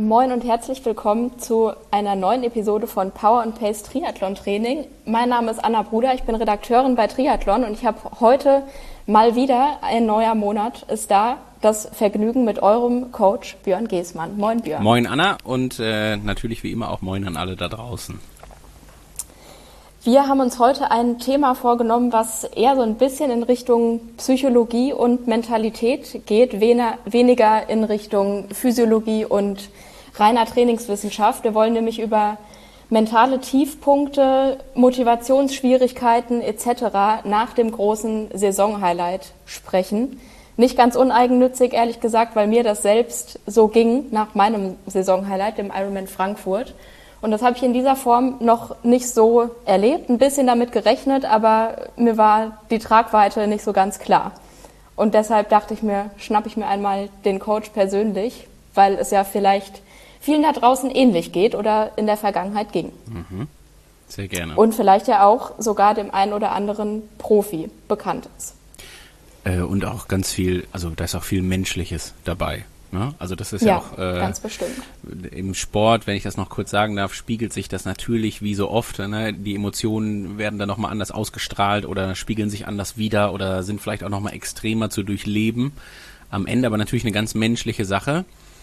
Moin und herzlich willkommen zu einer neuen Episode von Power and Pace Triathlon Training. Mein Name ist Anna Bruder, ich bin Redakteurin bei Triathlon und ich habe heute mal wieder, ein neuer Monat ist da, das Vergnügen mit eurem Coach Björn Geßmann. Moin Björn. Moin Anna und natürlich wie immer auch moin an alle da draußen. Wir haben uns heute ein Thema vorgenommen, was eher so ein bisschen in Richtung Psychologie und Mentalität geht, weniger in Richtung Physiologie und reiner Trainingswissenschaft. Wir wollen nämlich über mentale Tiefpunkte, Motivationsschwierigkeiten etc. nach dem großen Saisonhighlight sprechen. Nicht ganz uneigennützig, ehrlich gesagt, weil mir das selbst so ging nach meinem Saisonhighlight, dem Ironman Frankfurt. Und das habe ich in dieser Form noch nicht so erlebt, ein bisschen damit gerechnet, aber mir war die Tragweite nicht so ganz klar. Und deshalb dachte ich mir, schnappe ich mir einmal den Coach persönlich, weil es ja vielleicht vielen da draußen ähnlich geht oder in der Vergangenheit ging. Sehr gerne. Und vielleicht ja auch sogar dem einen oder anderen Profi bekannt ist. Und auch ganz viel, also da ist auch viel Menschliches dabei. Ne? Also das ist ja auch ganz bestimmt. Im Sport, wenn ich das noch kurz sagen darf, spiegelt sich das natürlich wie so oft. Ne? Die Emotionen werden dann nochmal anders ausgestrahlt oder spiegeln sich anders wider oder sind vielleicht auch nochmal extremer zu durchleben. Am Ende aber natürlich eine ganz menschliche Sache,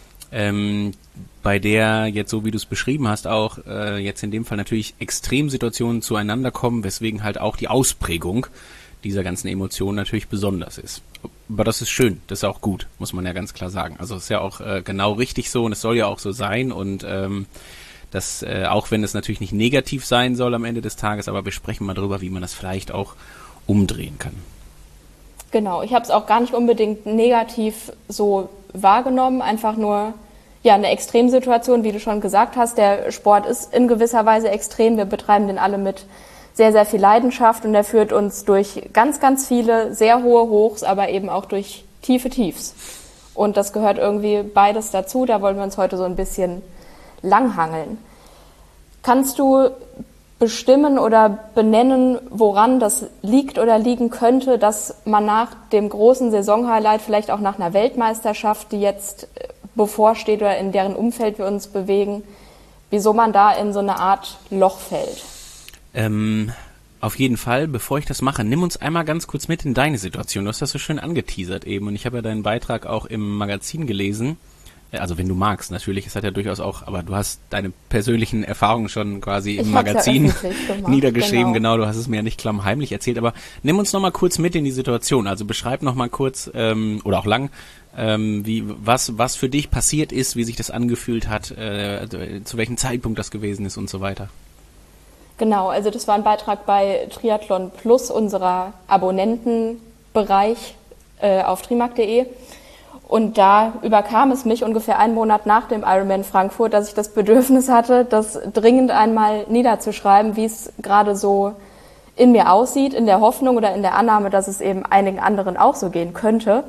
bei der jetzt, so wie du es beschrieben hast, auch jetzt in dem Fall natürlich Extremsituationen zueinander kommen, weswegen halt auch die Ausprägung dieser ganzen Emotionen natürlich besonders ist. Aber das ist schön, das ist auch gut, muss man ja ganz klar sagen. Also es ist ja auch genau richtig so und es soll ja auch so sein und das, auch wenn es natürlich nicht negativ sein soll am Ende des Tages, aber wir sprechen mal drüber, wie man das vielleicht auch umdrehen kann. Genau, ich habe es auch gar nicht unbedingt negativ so wahrgenommen, einfach nur ja eine Extremsituation, wie du schon gesagt hast. Der Sport ist in gewisser Weise extrem, wir betreiben den alle mit sehr, sehr viel Leidenschaft und er führt uns durch ganz, ganz viele sehr hohe Hochs, aber eben auch durch tiefe Tiefs. Und das gehört irgendwie beides dazu, da wollen wir uns heute so ein bisschen langhangeln. Kannst du bestimmen oder benennen, woran das liegt oder liegen könnte, dass man nach dem großen Saisonhighlight, vielleicht auch nach einer Weltmeisterschaft, die jetzt bevorsteht oder in deren Umfeld wir uns bewegen, wieso man da in so eine Art Loch fällt? Auf jeden Fall, bevor ich das mache, nimm uns einmal ganz kurz mit in deine Situation. Du hast das so schön angeteasert eben und ich habe ja deinen Beitrag auch im Magazin gelesen. Also wenn du magst, natürlich, es hat ja durchaus auch, aber du hast deine persönlichen Erfahrungen schon quasi im Magazin niedergeschrieben, genau, du hast es mir ja nicht klammheimlich erzählt, aber nimm uns nochmal kurz mit in die Situation, also beschreib nochmal kurz, oder auch lang, was für dich passiert ist, wie sich das angefühlt hat, zu welchem Zeitpunkt das gewesen ist und so weiter. Genau, also das war ein Beitrag bei Triathlon Plus, unserer Abonnentenbereich auf trimark.de. Und da überkam es mich ungefähr einen Monat nach dem Ironman Frankfurt, dass ich das Bedürfnis hatte, das dringend einmal niederzuschreiben, wie es gerade so in mir aussieht, in der Hoffnung oder in der Annahme, dass es eben einigen anderen auch so gehen könnte.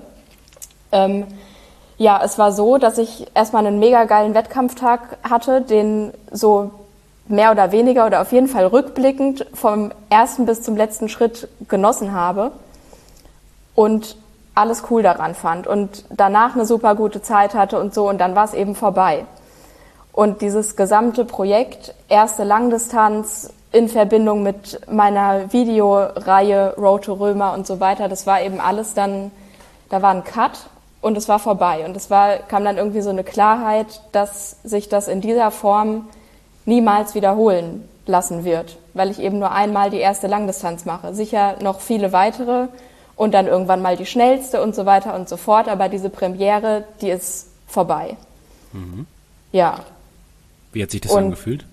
Es war so, dass ich erstmal einen mega geilen Wettkampftag hatte, den so mehr oder weniger oder auf jeden Fall rückblickend vom ersten bis zum letzten Schritt genossen habe und alles cool daran fand und danach eine super gute Zeit hatte und so und dann war es eben vorbei. Und dieses gesamte Projekt, erste Langdistanz in Verbindung mit meiner Videoreihe Road to Römer und so weiter, das war eben alles dann, da war ein Cut und es war vorbei. Und kam dann irgendwie so eine Klarheit, dass sich das in dieser Form niemals wiederholen lassen wird, weil ich eben nur einmal die erste Langdistanz mache. Sicher noch viele weitere und dann irgendwann mal die schnellste und so weiter und so fort, aber diese Premiere, die ist vorbei. Ja. Wie hat sich das angefühlt?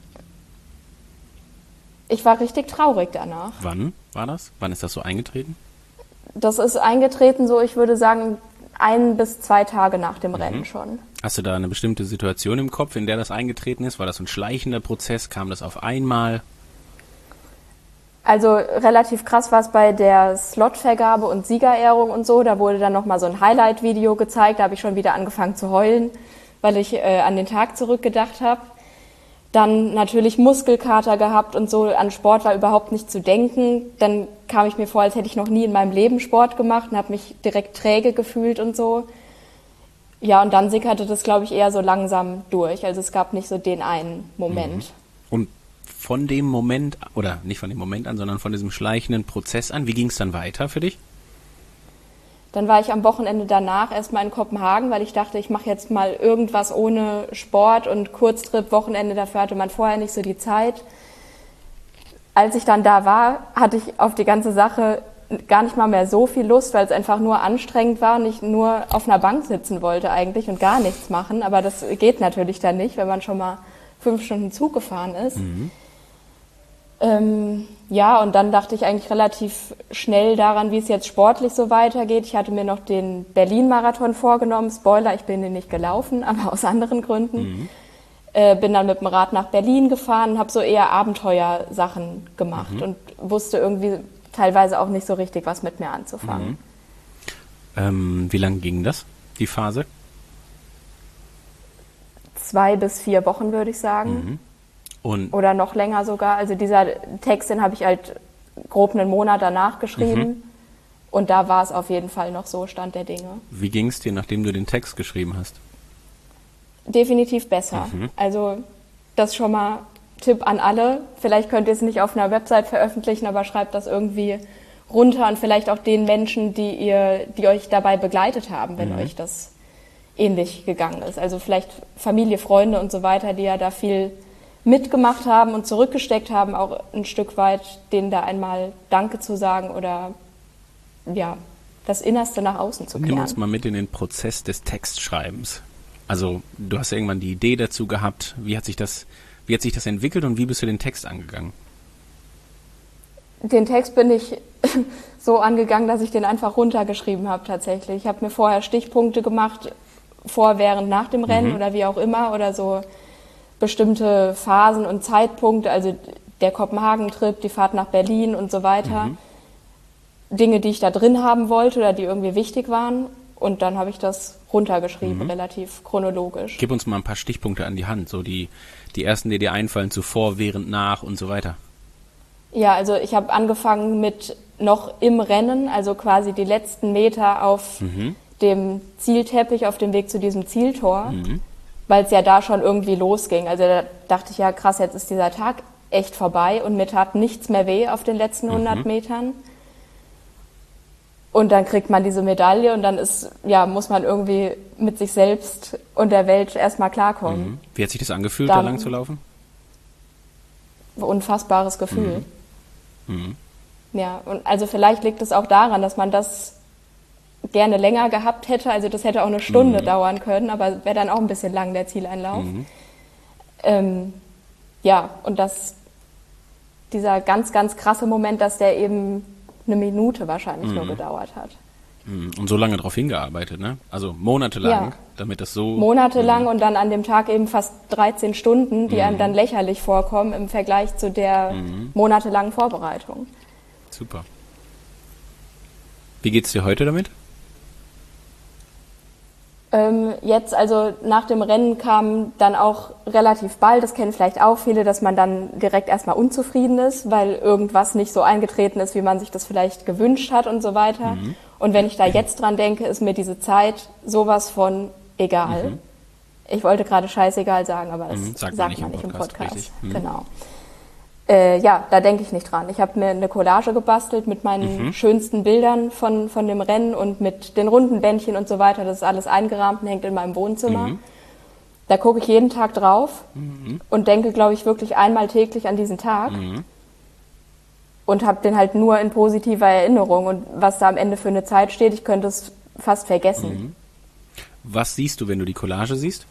Ich war richtig traurig danach. Wann war das? Wann ist das so eingetreten? Das ist eingetreten so, ich würde sagen, 1 bis 2 Tage nach dem Rennen schon. Hast du da eine bestimmte Situation im Kopf, in der das eingetreten ist? War das ein schleichender Prozess? Kam das auf einmal? Also relativ krass war es bei der Slotvergabe und Siegerehrung und so. Da wurde dann nochmal so ein Highlight-Video gezeigt. Da habe ich schon wieder angefangen zu heulen, weil ich an den Tag zurückgedacht habe. Dann natürlich Muskelkater gehabt und so. An Sport war überhaupt nicht zu denken. Dann kam ich mir vor, als hätte ich noch nie in meinem Leben Sport gemacht und habe mich direkt träge gefühlt und so. Ja, und dann sickerte das, glaube ich, eher so langsam durch. Also es gab nicht so den einen Moment. Und von dem Moment, oder nicht von dem Moment an, sondern von diesem schleichenden Prozess an, wie ging es dann weiter für dich? Dann war ich am Wochenende danach erstmal in Kopenhagen, weil ich dachte, ich mache jetzt mal irgendwas ohne Sport und Kurztrip, Wochenende, dafür hatte man vorher nicht so die Zeit. Als ich dann da war, hatte ich auf die ganze Sache gar nicht mal mehr so viel Lust, weil es einfach nur anstrengend war und ich nur auf einer Bank sitzen wollte eigentlich und gar nichts machen. Aber das geht natürlich dann nicht, wenn man schon mal 5 Stunden Zug gefahren ist. Ja, und dann dachte ich eigentlich relativ schnell daran, wie es jetzt sportlich so weitergeht. Ich hatte mir noch den Berlin-Marathon vorgenommen. Spoiler, ich bin den nicht gelaufen, aber aus anderen Gründen. Bin dann mit dem Rad nach Berlin gefahren, habe so eher Abenteuersachen gemacht und wusste irgendwie teilweise auch nicht so richtig, was mit mir anzufangen. Wie lange ging das, die Phase? 2 bis 4 Wochen, würde ich sagen. Und Oder noch länger sogar. Also dieser Text, den habe ich halt grob einen Monat danach geschrieben. Und da war es auf jeden Fall noch so, Stand der Dinge. wie ging es dir, nachdem du den Text geschrieben hast? Definitiv besser. Also das schon mal Tipp an alle. Vielleicht könnt ihr es nicht auf einer Website veröffentlichen, aber schreibt das irgendwie runter und vielleicht auch den Menschen, die euch dabei begleitet haben, wenn euch das ähnlich gegangen ist. Also vielleicht Familie, Freunde und so weiter, die ja da viel mitgemacht haben und zurückgesteckt haben, auch ein Stück weit, denen da einmal Danke zu sagen oder ja, das Innerste nach außen zu kehren. Nimm uns mal mit in den Prozess des Textschreibens. Also du hast irgendwann die Idee dazu gehabt. Wie hat sich das entwickelt und wie bist du den Text angegangen? Den Text bin ich so angegangen, dass ich den einfach runtergeschrieben habe tatsächlich. Ich habe mir vorher Stichpunkte gemacht, vor, während, nach dem Rennen oder wie auch immer oder so bestimmte Phasen und Zeitpunkte, also der Kopenhagen-Trip, die Fahrt nach Berlin und so weiter. Dinge, die ich da drin haben wollte oder die irgendwie wichtig waren. Und dann habe ich das runtergeschrieben, relativ chronologisch. Gib uns mal ein paar Stichpunkte an die Hand, so die ersten, die dir einfallen, zuvor, während, nach und so weiter. Ja, also ich habe angefangen mit noch im Rennen, also quasi die letzten Meter auf dem Zielteppich, auf dem Weg zu diesem Zieltor, weil es ja da schon irgendwie losging. Also da dachte ich, ja krass, jetzt ist dieser Tag echt vorbei und mir tat nichts mehr weh auf den letzten 100 Metern. Und dann kriegt man diese Medaille und dann muss man irgendwie mit sich selbst und der Welt erstmal klarkommen. Wie hat sich das angefühlt, da lang zu laufen? Unfassbares Gefühl. Ja, und also vielleicht liegt es auch daran, dass man das gerne länger gehabt hätte. Also das hätte auch eine Stunde dauern können, aber wäre dann auch ein bisschen lang, der Zieleinlauf. Ja, und dieser ganz, ganz krasse Moment, dass der eben eine Minute wahrscheinlich nur gedauert hat. Und so lange darauf hingearbeitet, ne? Also monatelang, damit das so... Monatelang und dann an dem Tag eben fast 13 Stunden, die einem dann lächerlich vorkommen im Vergleich zu der monatelangen Vorbereitung. Super. Wie geht's dir heute damit? Jetzt, also nach dem Rennen kam dann auch relativ bald, das kennen vielleicht auch viele, dass man dann direkt erstmal unzufrieden ist, weil irgendwas nicht so eingetreten ist, wie man sich das vielleicht gewünscht hat und so weiter. Und wenn ich da jetzt dran denke, ist mir diese Zeit sowas von egal. Ich wollte gerade scheißegal sagen, aber das sagt man nicht im Podcast. Genau. Ja, da denke ich nicht dran. Ich habe mir eine Collage gebastelt mit meinen schönsten Bildern von dem Rennen und mit den runden Bändchen und so weiter. Das ist alles eingerahmt und hängt in meinem Wohnzimmer. Da gucke ich jeden Tag drauf und denke, glaube ich, wirklich einmal täglich an diesen Tag. Und habe den halt nur in positiver Erinnerung. Und was da am Ende für eine Zeit steht, ich könnte es fast vergessen. Was siehst du, wenn du die Collage siehst?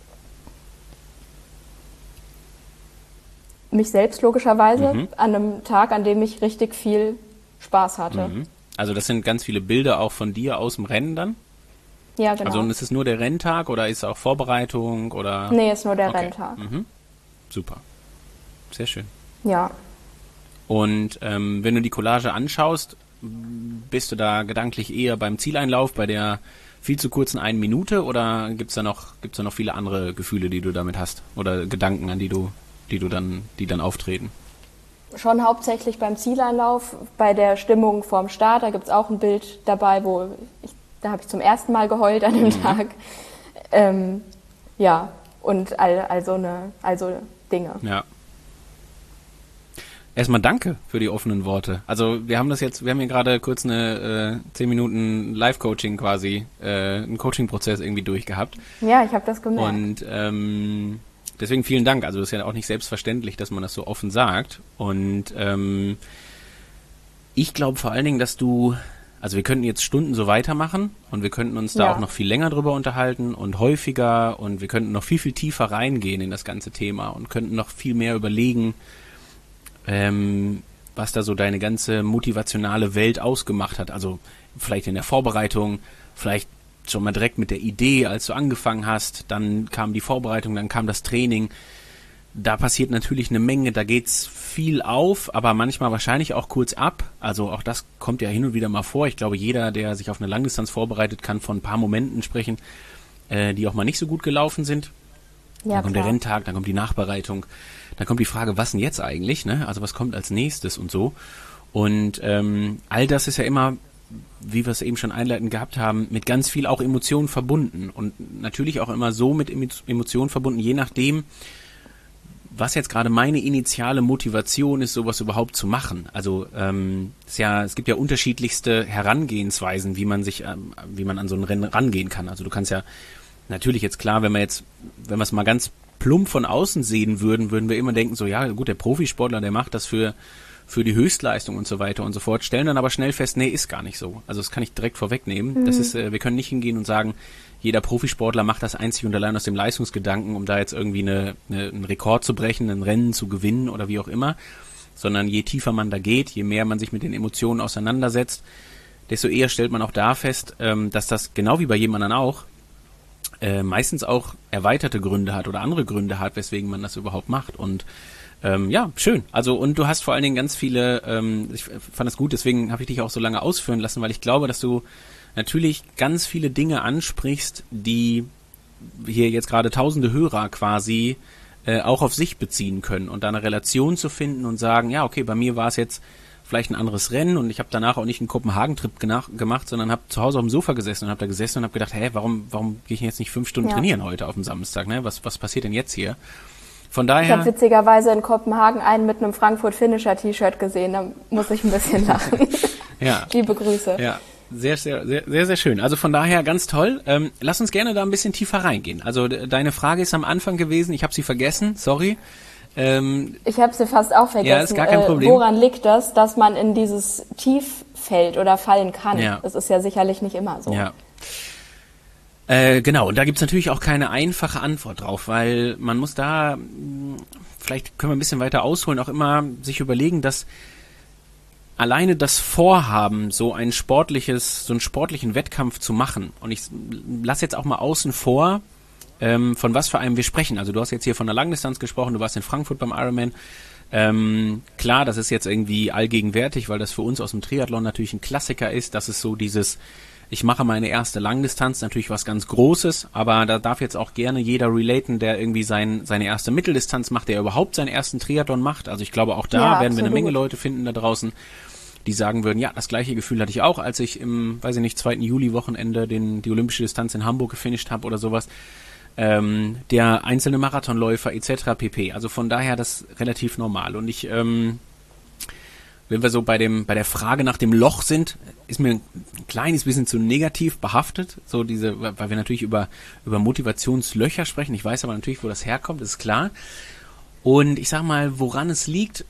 Mich selbst logischerweise an einem Tag, an dem ich richtig viel Spaß hatte. Also das sind ganz viele Bilder auch von dir aus dem Rennen dann? Ja, genau. Also und ist es nur der Renntag oder ist es auch Vorbereitung oder? Nee, ist nur der Renntag. Super. Sehr schön. Ja. Und wenn du die Collage anschaust, bist du da gedanklich eher beim Zieleinlauf, bei der viel zu kurzen 1 Minute oder gibt's da noch viele andere Gefühle, die du damit hast oder Gedanken, an die dann auftreten? Schon hauptsächlich beim Zieleinlauf, bei der Stimmung vorm Start. Da gibt's auch ein Bild dabei, da habe ich zum ersten Mal geheult an dem Tag. Ja, und also Dinge. Ja. Erstmal danke für die offenen Worte. Also wir haben hier gerade kurz eine 10 Minuten Live-Coaching quasi, einen Coaching-Prozess irgendwie durchgehabt. Ja, ich habe das gemerkt. Und deswegen vielen Dank. Also das ist ja auch nicht selbstverständlich, dass man das so offen sagt. Und ich glaube vor allen Dingen, also wir könnten jetzt Stunden so weitermachen und wir könnten uns da auch noch viel länger drüber unterhalten und häufiger und wir könnten noch viel, viel tiefer reingehen in das ganze Thema und könnten noch viel mehr überlegen, was da so deine ganze motivationale Welt ausgemacht hat. Also vielleicht in der Vorbereitung, vielleicht schon mal direkt mit der Idee, als du angefangen hast, dann kam die Vorbereitung, dann kam das Training. Da passiert natürlich eine Menge, da geht's viel auf, aber manchmal wahrscheinlich auch kurz ab. Also auch das kommt ja hin und wieder mal vor. Ich glaube, jeder, der sich auf eine Langdistanz vorbereitet, kann von ein paar Momenten sprechen, die auch mal nicht so gut gelaufen sind. Ja, dann kommt der Renntag, dann kommt die Nachbereitung, dann kommt die Frage, was denn jetzt eigentlich, ne? Also was kommt als nächstes und so. Und all das ist ja immer, wie wir es eben schon einleitend gehabt haben, mit ganz viel auch Emotionen verbunden. Und natürlich auch immer so mit Emotionen verbunden, je nachdem, was jetzt gerade meine initiale Motivation ist, sowas überhaupt zu machen. Also es gibt ja unterschiedlichste Herangehensweisen, wie man an so ein Rennen rangehen kann. Also du kannst ja natürlich jetzt klar, wenn wir es mal ganz plump von außen sehen würden wir immer denken, so ja gut, der Profisportler, der macht das für die Höchstleistung und so weiter und so fort, stellen dann aber schnell fest, nee, ist gar nicht so. Also das kann ich direkt vorwegnehmen. Das ist, wir können nicht hingehen und sagen, jeder Profisportler macht das einzig und allein aus dem Leistungsgedanken, um da jetzt irgendwie einen Rekord zu brechen, ein Rennen zu gewinnen oder wie auch immer, sondern je tiefer man da geht, je mehr man sich mit den Emotionen auseinandersetzt, desto eher stellt man auch da fest, dass das genau wie bei jedem anderen auch meistens auch erweiterte Gründe hat oder andere Gründe hat, weswegen man das überhaupt macht. Und ja, schön. Also und du hast vor allen Dingen ganz viele, ich fand es gut, deswegen habe ich dich auch so lange ausführen lassen, weil ich glaube, dass du natürlich ganz viele Dinge ansprichst, die hier jetzt gerade tausende Hörer quasi auch auf sich beziehen können und da eine Relation zu finden und sagen, ja, okay, bei mir war es jetzt vielleicht ein anderes Rennen und ich habe danach auch nicht einen Kopenhagen-Trip gemacht, sondern habe zu Hause auf dem Sofa gesessen und habe da gesessen und habe gedacht, warum gehe ich jetzt nicht 5 Stunden trainieren heute auf dem Samstag, ne? Was passiert denn jetzt hier? Von daher. Ich habe witzigerweise in Kopenhagen einen mit einem Frankfurt-Finisher-T-Shirt gesehen, da muss ich ein bisschen lachen. Ja. Liebe Grüße. Ja, sehr, sehr, sehr, sehr, sehr schön. Also von daher ganz toll. Lass uns gerne da ein bisschen tiefer reingehen. Also deine Frage ist am Anfang gewesen, ich habe sie vergessen, sorry. Ich habe sie fast auch vergessen. Ja, ist gar kein Problem. Woran liegt das, dass man in dieses Tief fällt oder fallen kann? Ja. Das ist ja sicherlich nicht immer so. Ja. Genau, und da gibt's natürlich auch keine einfache Antwort drauf, weil man muss da, vielleicht können wir ein bisschen weiter ausholen, auch immer sich überlegen, dass alleine das Vorhaben, so einen sportlichen Wettkampf zu machen, und ich lasse jetzt auch mal außen vor, von was für einem wir sprechen. Also du hast jetzt hier von der Langdistanz gesprochen, du warst in Frankfurt beim Ironman. Klar, das ist jetzt irgendwie allgegenwärtig, weil das für uns aus dem Triathlon natürlich ein Klassiker ist. Das ist so dieses, ich mache meine erste Langdistanz, natürlich was ganz Großes, aber da darf jetzt auch gerne jeder relaten, der irgendwie seine erste Mitteldistanz macht, der überhaupt seinen ersten Triathlon macht. Also ich glaube, auch da werden wir eine Menge Leute finden da draußen, die sagen würden, ja, das gleiche Gefühl hatte ich auch, als ich im, 2. Juli-Wochenende die olympische Distanz in Hamburg gefinisht habe oder sowas. Der einzelne Marathonläufer etc. pp. Also von daher das relativ normal. Und wenn wir so bei der Frage nach dem Loch sind, ist mir ein kleines bisschen zu negativ behaftet, so weil wir natürlich über Motivationslöcher sprechen. Ich weiß aber natürlich, wo das herkommt, ist klar. Und ich sag mal, woran es liegt,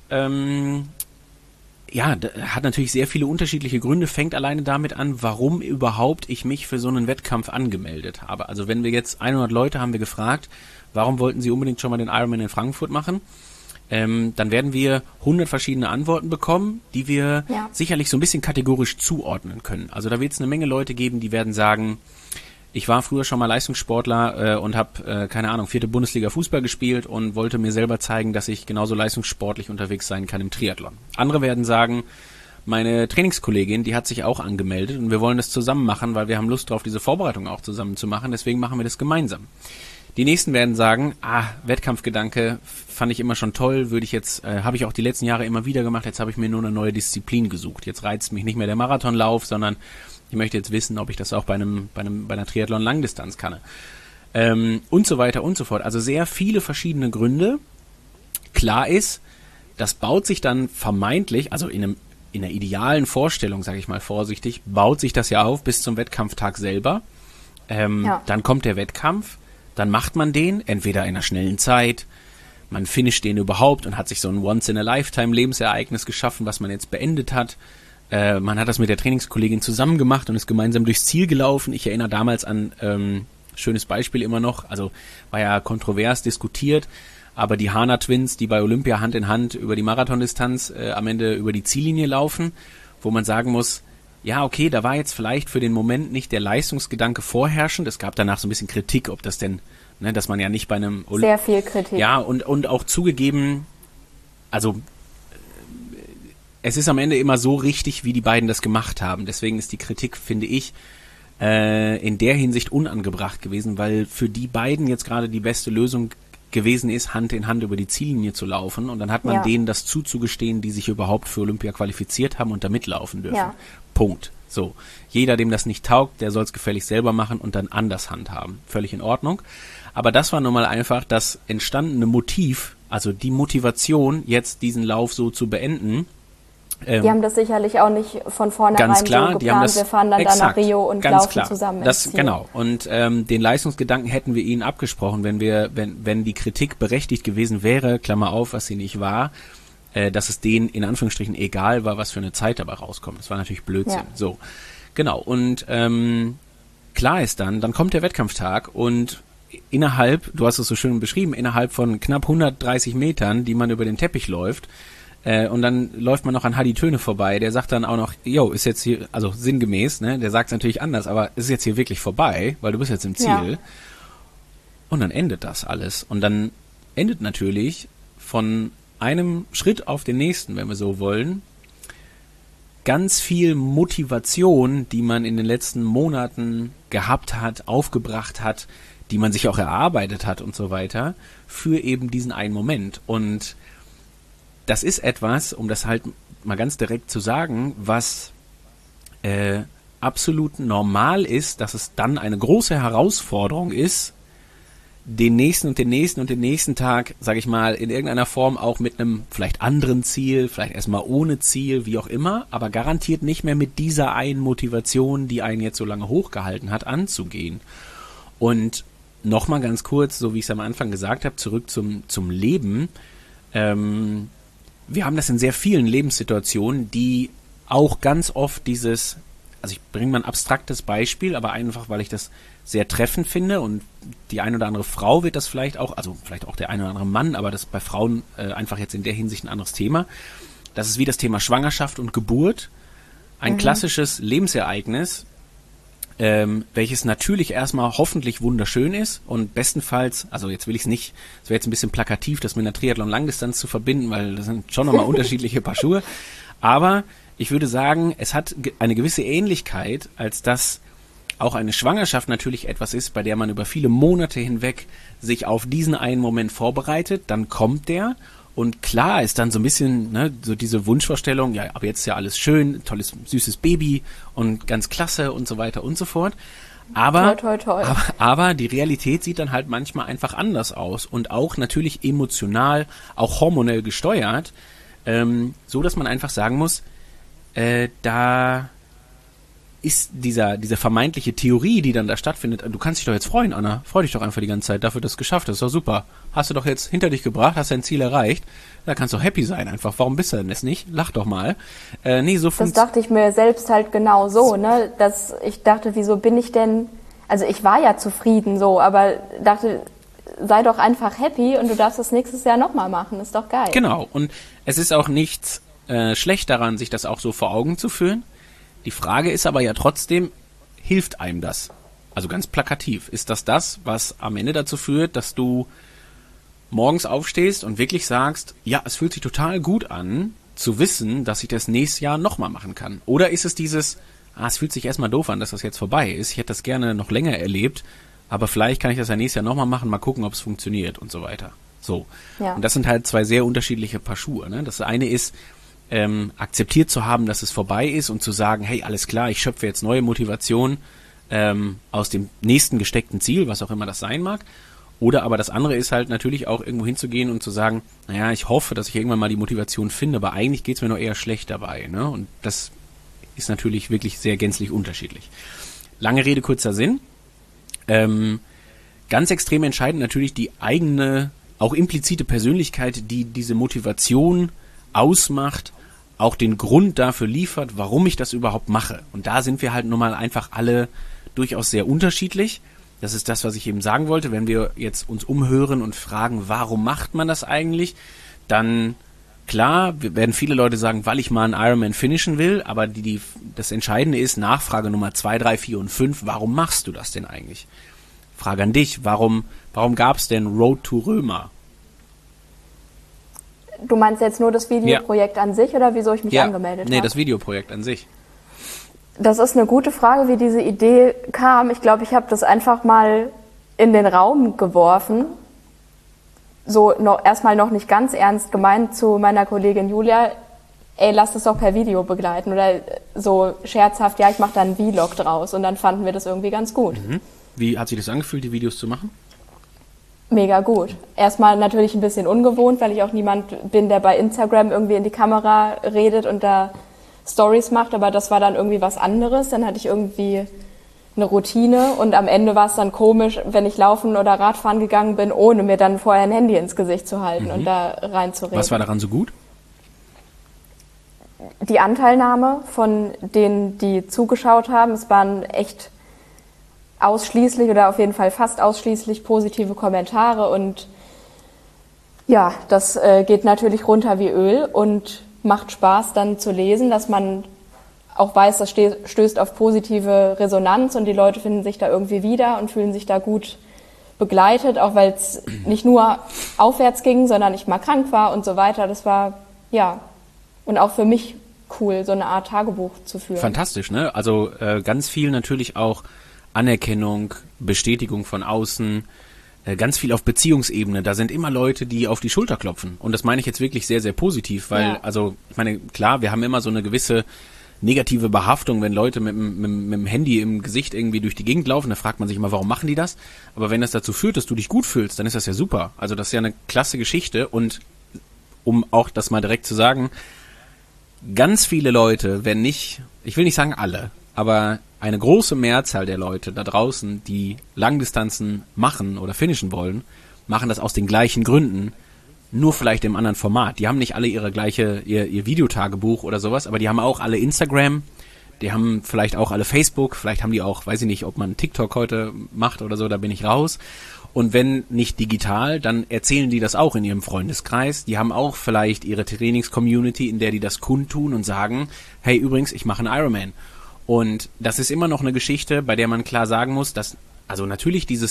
ja, hat natürlich sehr viele unterschiedliche Gründe, fängt alleine damit an, warum überhaupt ich mich für so einen Wettkampf angemeldet habe. Also wenn wir jetzt 100 Leute haben wir gefragt, warum wollten sie unbedingt schon mal den Ironman in Frankfurt machen, dann werden wir 100 verschiedene Antworten bekommen, die wir sicherlich so ein bisschen kategorisch zuordnen können. Also da wird es eine Menge Leute geben, die werden sagen, ich war früher schon mal Leistungssportler und habe, 4. Bundesliga Fußball gespielt und wollte mir selber zeigen, dass ich genauso leistungssportlich unterwegs sein kann im Triathlon. Andere werden sagen, meine Trainingskollegin, die hat sich auch angemeldet und wir wollen das zusammen machen, weil wir haben Lust drauf, diese Vorbereitung auch zusammen zu machen, deswegen machen wir das gemeinsam. Die nächsten werden sagen, Wettkampfgedanke fand ich immer schon toll, habe ich auch die letzten Jahre immer wieder gemacht, jetzt habe ich mir nur eine neue Disziplin gesucht. Jetzt reizt mich nicht mehr der Marathonlauf, sondern ich möchte jetzt wissen, ob ich das auch bei einer Triathlon-Langdistanz kann. und so weiter und so fort. Also sehr viele verschiedene Gründe. Klar ist, das baut sich dann vermeintlich, also in der idealen Vorstellung, sage ich mal vorsichtig, baut sich das ja auf bis zum Wettkampftag selber. Dann kommt der Wettkampf, dann macht man den, entweder in einer schnellen Zeit, man finisht den überhaupt und hat sich so ein Once-in-a-Lifetime-Lebensereignis geschaffen, was man jetzt beendet hat. Man hat das mit der Trainingskollegin zusammen gemacht und ist gemeinsam durchs Ziel gelaufen. Ich erinnere damals an, schönes Beispiel immer noch, also war ja kontrovers diskutiert, aber die Hana Twins, die bei Olympia Hand in Hand über die Marathondistanz am Ende über die Ziellinie laufen, wo man sagen muss, ja, okay, da war jetzt vielleicht für den Moment nicht der Leistungsgedanke vorherrschend. Es gab danach so ein bisschen Kritik, ob das denn, ne, dass man ja nicht bei einem sehr viel Kritik. Ja, und auch zugegeben, also es ist am Ende immer so richtig, wie die beiden das gemacht haben. Deswegen ist die Kritik, finde ich, in der Hinsicht unangebracht gewesen, weil für die beiden jetzt gerade die beste Lösung gewesen ist, Hand in Hand über die Ziellinie zu laufen. Und dann hat man denen das zuzugestehen, die sich überhaupt für Olympia qualifiziert haben und da mitlaufen dürfen. Ja. Punkt. So. Jeder, dem das nicht taugt, der soll es gefälligst selber machen und dann anders handhaben. Völlig in Ordnung. Aber das war nun mal einfach das entstandene Motiv, also die Motivation, jetzt diesen Lauf so zu beenden. Die haben das sicherlich auch nicht von vornherein ganz klar, so die haben geplant, das, wir fahren dann exakt, nach Rio und ganz laufen klar. zusammen Das, ins Ziel. Genau, und den Leistungsgedanken hätten wir ihnen abgesprochen, wenn die Kritik berechtigt gewesen wäre, Klammer auf, was sie nicht war, dass es denen in Anführungsstrichen egal war, was für eine Zeit dabei rauskommt. Das war natürlich Blödsinn. Ja. So, genau, und klar ist dann kommt der Wettkampftag und innerhalb, du hast es so schön beschrieben, innerhalb von knapp 130 Metern, die man über den Teppich läuft, und dann läuft man noch an Hadi Töne vorbei, der sagt dann auch noch, jo, ist jetzt hier, also sinngemäß, ne, der sagt es natürlich anders, aber ist jetzt hier wirklich vorbei, weil du bist jetzt im Ziel. Ja. Und dann endet das alles. Und dann endet natürlich von einem Schritt auf den nächsten, wenn wir so wollen, ganz viel Motivation, die man in den letzten Monaten gehabt hat, aufgebracht hat, die man sich auch erarbeitet hat und so weiter, für eben diesen einen Moment. Und das ist etwas, um das halt mal ganz direkt zu sagen, was absolut normal ist, dass es dann eine große Herausforderung ist, den nächsten und den nächsten und den nächsten Tag, sage ich mal, in irgendeiner Form auch mit einem vielleicht anderen Ziel, vielleicht erstmal ohne Ziel, wie auch immer, aber garantiert nicht mehr mit dieser einen Motivation, die einen jetzt so lange hochgehalten hat, anzugehen. Und nochmal ganz kurz, so wie ich es am Anfang gesagt habe, zurück zum Leben. Wir haben das in sehr vielen Lebenssituationen, die auch ganz oft dieses, also ich bringe mal ein abstraktes Beispiel, aber einfach, weil ich das sehr treffend finde und die eine oder andere Frau wird das vielleicht auch, also vielleicht auch der eine oder andere Mann, aber das ist bei Frauen einfach jetzt in der Hinsicht ein anderes Thema. Das ist wie das Thema Schwangerschaft und Geburt. Ein klassisches Lebensereignis, welches natürlich erstmal hoffentlich wunderschön ist und bestenfalls, also jetzt will ich es nicht, es wäre jetzt ein bisschen plakativ, das mit einer Triathlon-Langdistanz zu verbinden, weil das sind schon nochmal unterschiedliche Paar Schuhe, aber ich würde sagen, es hat eine gewisse Ähnlichkeit, als dass auch eine Schwangerschaft natürlich etwas ist, bei der man über viele Monate hinweg sich auf diesen einen Moment vorbereitet, dann kommt der und klar ist dann so ein bisschen, ne, so diese Wunschvorstellung, ja, aber jetzt ist ja alles schön, tolles, süßes Baby und ganz klasse und so weiter und so fort. Aber, toi, toi, toi. aber die Realität sieht dann halt manchmal einfach anders aus und auch natürlich emotional, auch hormonell gesteuert, so dass man einfach sagen muss, da ist diese vermeintliche Theorie, die dann da stattfindet, du kannst dich doch jetzt freuen, Anna, freu dich doch einfach die ganze Zeit dafür, dass du es geschafft hast, ist doch super. Hast du doch jetzt hinter dich gebracht, hast dein Ziel erreicht, da kannst du happy sein einfach, warum bist du denn das nicht? Lach doch mal. Nee, so das dachte ich mir selbst halt genau so, ne, dass ich dachte, wieso bin ich denn, also ich war ja zufrieden so, aber dachte, sei doch einfach happy und du darfst das nächstes Jahr nochmal machen, ist doch geil. Genau, und es ist auch nichts schlecht daran, sich das auch so vor Augen zu führen. Die Frage ist aber ja trotzdem, hilft einem das? Also ganz plakativ. Ist das, was am Ende dazu führt, dass du morgens aufstehst und wirklich sagst, ja, es fühlt sich total gut an, zu wissen, dass ich das nächstes Jahr nochmal machen kann? Oder ist es dieses, es fühlt sich erstmal doof an, dass das jetzt vorbei ist. Ich hätte das gerne noch länger erlebt, aber vielleicht kann ich das ja nächstes Jahr nochmal machen, mal gucken, ob es funktioniert und so weiter. So. Ja. Und das sind halt zwei sehr unterschiedliche Paar Schuhe. Ne? Das eine ist, akzeptiert zu haben, dass es vorbei ist und zu sagen, hey, alles klar, ich schöpfe jetzt neue Motivation aus dem nächsten gesteckten Ziel, was auch immer das sein mag. Oder aber das andere ist halt natürlich auch irgendwo hinzugehen und zu sagen, naja, ich hoffe, dass ich irgendwann mal die Motivation finde, aber eigentlich geht's mir nur eher schlecht dabei. Ne? Und das ist natürlich wirklich sehr gänzlich unterschiedlich. Lange Rede, kurzer Sinn. Ganz extrem entscheidend natürlich die eigene, auch implizite Persönlichkeit, die diese Motivation ausmacht, auch den Grund dafür liefert, warum ich das überhaupt mache. Und da sind wir halt nun mal einfach alle durchaus sehr unterschiedlich. Das ist das, was ich eben sagen wollte. Wenn wir jetzt uns umhören und fragen, warum macht man das eigentlich, dann klar, werden viele Leute sagen, weil ich mal einen Ironman finishen will, aber das Entscheidende ist, Nachfrage Nummer 2, 3, 4 und 5, warum machst du das denn eigentlich? Frage an dich, warum gab es denn Road to Römer? Du meinst jetzt nur das Videoprojekt an sich oder wieso ich mich angemeldet habe? Nee, das Videoprojekt an sich. Das ist eine gute Frage, wie diese Idee kam. Ich glaube, ich habe das einfach mal in den Raum geworfen. So erstmal noch nicht ganz ernst gemeint zu meiner Kollegin Julia, ey, lass das doch per Video begleiten. Oder so scherzhaft, ja, ich mache da einen Vlog draus. Und dann fanden wir das irgendwie ganz gut. Mhm. Wie hat sich das angefühlt, die Videos zu machen? Mega gut. Erstmal natürlich ein bisschen ungewohnt, weil ich auch niemand bin, der bei Instagram irgendwie in die Kamera redet und da Stories macht, aber das war dann irgendwie was anderes. Dann hatte ich irgendwie eine Routine und am Ende war es dann komisch, wenn ich laufen oder Radfahren gegangen bin, ohne mir dann vorher ein Handy ins Gesicht zu halten und da reinzureden. Was war daran so gut? Die Anteilnahme von denen, die zugeschaut haben. Es waren echt ausschließlich oder auf jeden Fall fast ausschließlich positive Kommentare und ja, das geht natürlich runter wie Öl und macht Spaß dann zu lesen, dass man auch weiß, das stößt auf positive Resonanz und die Leute finden sich da irgendwie wieder und fühlen sich da gut begleitet, auch weil es nicht nur aufwärts ging, sondern ich mal krank war und so weiter. Das war, ja, und auch für mich cool, so eine Art Tagebuch zu führen. Fantastisch, ne? Also ganz viel natürlich auch Anerkennung, Bestätigung von außen, ganz viel auf Beziehungsebene. Da sind immer Leute, die auf die Schulter klopfen. Und das meine ich jetzt wirklich sehr, sehr positiv, weil, also, ich meine, klar, wir haben immer so eine gewisse negative Behaftung, wenn Leute mit dem Handy im Gesicht irgendwie durch die Gegend laufen, da fragt man sich immer, warum machen die das? Aber wenn das dazu führt, dass du dich gut fühlst, dann ist das ja super. Also das ist ja eine klasse Geschichte und um auch das mal direkt zu sagen, ganz viele Leute, wenn nicht, ich will nicht sagen alle, aber eine große Mehrzahl der Leute da draußen, die Langdistanzen machen oder finishen wollen, machen das aus den gleichen Gründen, nur vielleicht im anderen Format. Die haben nicht alle ihr Videotagebuch oder sowas, aber die haben auch alle Instagram, die haben vielleicht auch alle Facebook, vielleicht haben die auch, weiß ich nicht, ob man TikTok heute macht oder so, da bin ich raus. Und wenn nicht digital, dann erzählen die das auch in ihrem Freundeskreis. Die haben auch vielleicht ihre Trainings-Community, in der die das kundtun und sagen, hey, übrigens, ich mache einen Ironman. Und das ist immer noch eine Geschichte, bei der man klar sagen muss, dass, also natürlich ich